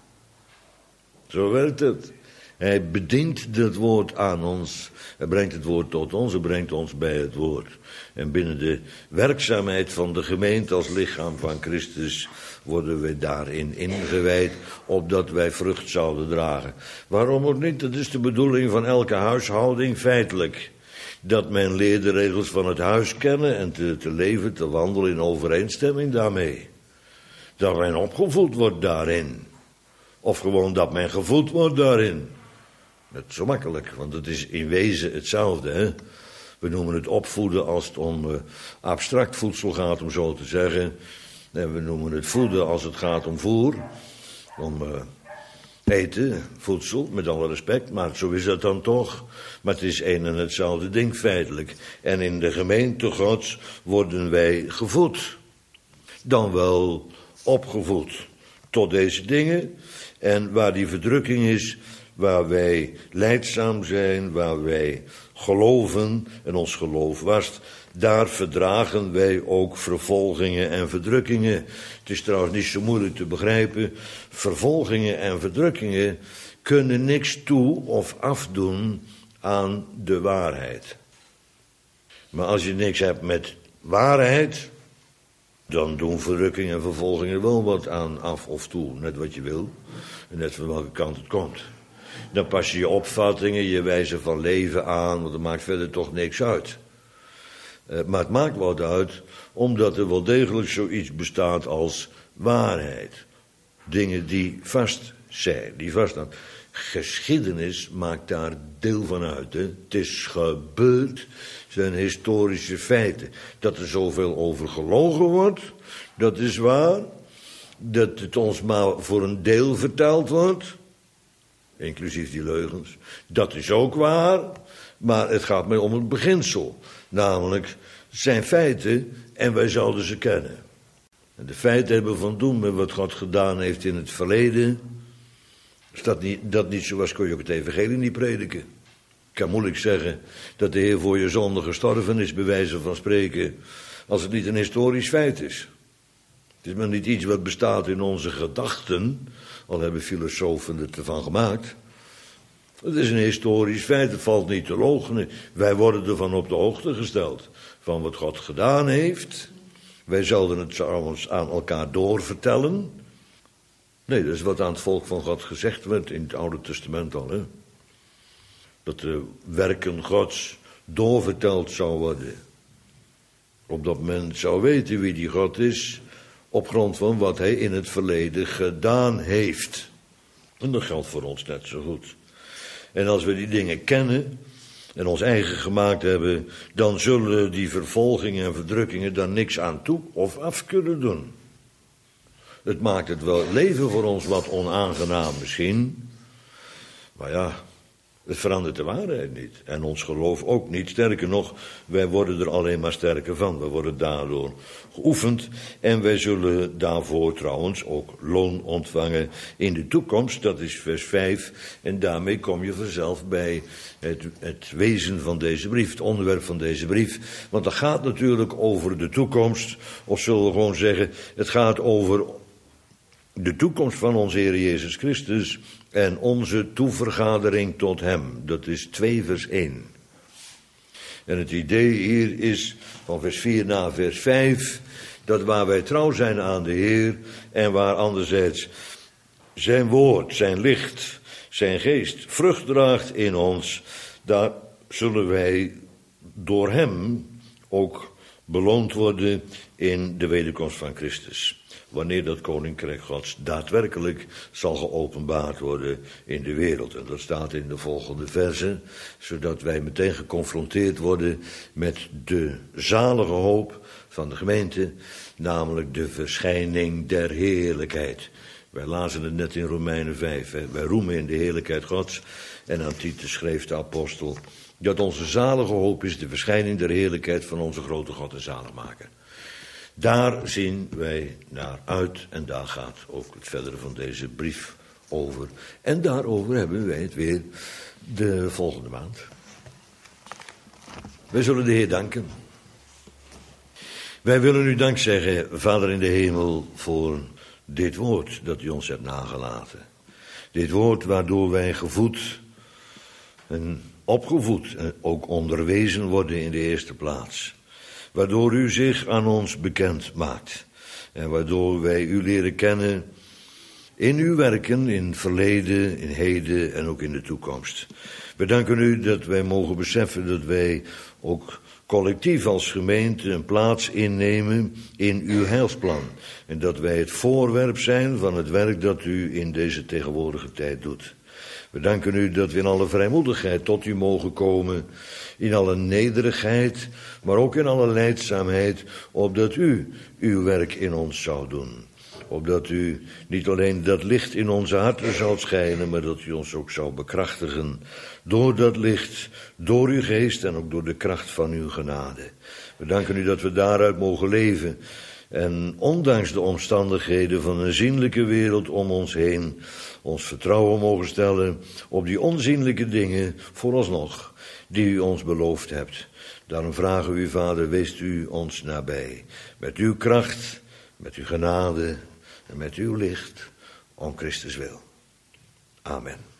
Zo werkt het. Hij bedient het woord aan ons. Hij brengt het woord tot ons, hij brengt ons bij het woord. En binnen de werkzaamheid van de gemeente als lichaam van Christus worden wij daarin ingewijd, opdat wij vrucht zouden dragen. Waarom ook niet? Dat is de bedoeling van elke huishouding feitelijk. Dat men leert de regels van het huis kennen en te leven, te wandelen in overeenstemming daarmee. Dat men opgevoed wordt daarin. Of gewoon dat men gevoed wordt daarin. Dat is zo makkelijk, want het is in wezen hetzelfde. Hè? We noemen het opvoeden als het om abstract voedsel gaat, om zo te zeggen. En we noemen het voeden als het gaat om voer. Om eten, voedsel, met alle respect. Maar zo is dat dan toch. Maar het is een en hetzelfde ding feitelijk. En in de gemeente Gods worden wij gevoed. Dan wel opgevoed tot deze dingen. En waar die verdrukking is, waar wij lijdzaam zijn, waar wij geloven en ons geloof wast, daar verdragen wij ook vervolgingen en verdrukkingen. Het is trouwens niet zo moeilijk te begrijpen. Vervolgingen en verdrukkingen kunnen niks toe of afdoen aan de waarheid. Maar als je niks hebt met waarheid, dan doen verdrukkingen en vervolgingen wel wat aan af of toe. Net wat je wil en net van welke kant het komt. Dan pas je je opvattingen, je wijze van leven aan, want dat maakt verder toch niks uit. Maar het maakt wat uit, omdat er wel degelijk zoiets bestaat als waarheid. Dingen die vast zijn, die vaststaan. Geschiedenis maakt daar deel van uit. Hè. Het is gebeurd, zijn historische feiten. Dat er zoveel over gelogen wordt, dat is waar. Dat het ons maar voor een deel verteld wordt, inclusief die leugens, dat is ook waar. Maar het gaat mij om het beginsel. Namelijk, het zijn feiten en wij zouden ze kennen. En de feiten hebben van doen met wat God gedaan heeft in het verleden. Als dat niet zo was, kon je ook het evangelie niet prediken. Ik kan moeilijk zeggen dat de Heer voor je zonde gestorven is, bij wijze van spreken, als het niet een historisch feit is. Het is maar niet iets wat bestaat in onze gedachten, al hebben filosofen het ervan gemaakt. Het is een historisch feit, het valt niet te loochenen. Wij worden ervan op de hoogte gesteld, van wat God gedaan heeft. Wij zouden het trouwens aan elkaar doorvertellen. Nee, dat is wat aan het volk van God gezegd werd in het Oude Testament al. Hè? Dat de werken Gods doorverteld zou worden. Opdat men zou weten wie die God is, op grond van wat hij in het verleden gedaan heeft. En dat geldt voor ons net zo goed. En als we die dingen kennen en ons eigen gemaakt hebben, dan zullen die vervolgingen en verdrukkingen daar niks aan toe of af kunnen doen. Het maakt het wel leven voor ons wat onaangenaam misschien, maar ja, het verandert de waarheid niet. En ons geloof ook niet. Sterker nog, wij worden er alleen maar sterker van. We worden daardoor geoefend. En wij zullen daarvoor trouwens ook loon ontvangen in de toekomst. Dat is vers 5. En daarmee kom je vanzelf bij het wezen van deze brief. Het onderwerp van deze brief. Want dat gaat natuurlijk over de toekomst. Of zullen we gewoon zeggen, het gaat over de toekomst van onze Heer Jezus Christus en onze toevergadering tot hem. Dat is 2 vers 1. En het idee hier is van vers 4 naar vers 5... dat waar wij trouw zijn aan de Heer en waar anderzijds zijn woord, zijn licht, zijn geest vrucht draagt in ons, daar zullen wij door hem ook beloond worden in de wederkomst van Christus. Wanneer dat koninkrijk Gods daadwerkelijk zal geopenbaard worden in de wereld. En dat staat in de volgende versen, zodat wij meteen geconfronteerd worden met de zalige hoop van de gemeente, namelijk de verschijning der heerlijkheid. Wij lazen het net in Romeinen 5, hè. Wij roemen in de heerlijkheid Gods. En aan Titus schreef de apostel dat onze zalige hoop is de verschijning der heerlijkheid van onze grote God en zaligmaker. Daar zien wij naar uit en daar gaat ook het verdere van deze brief over. En daarover hebben wij het weer de volgende maand. Wij zullen de Heer danken. Wij willen u dank zeggen, Vader in de hemel, voor dit woord dat u ons hebt nagelaten. Dit woord waardoor wij gevoed en opgevoed en ook onderwezen worden in de eerste plaats. Waardoor u zich aan ons bekend maakt. En waardoor wij u leren kennen in uw werken, in het verleden, in heden en ook in de toekomst. We danken u dat wij mogen beseffen dat wij ook collectief als gemeente een plaats innemen in uw heilsplan. En dat wij het voorwerp zijn van het werk dat u in deze tegenwoordige tijd doet. We danken u dat we in alle vrijmoedigheid tot u mogen komen, in alle nederigheid, maar ook in alle lijdzaamheid, opdat u uw werk in ons zou doen. Opdat u niet alleen dat licht in onze harten zou schijnen, maar dat u ons ook zou bekrachtigen door dat licht, door uw geest en ook door de kracht van uw genade. We danken u dat we daaruit mogen leven en ondanks de omstandigheden van een zienlijke wereld om ons heen, ons vertrouwen mogen stellen op die onzienlijke dingen vooralsnog die u ons beloofd hebt. Daarom vragen we u, Vader, wees u ons nabij. Met uw kracht, met uw genade en met uw licht, om Christus wil. Amen.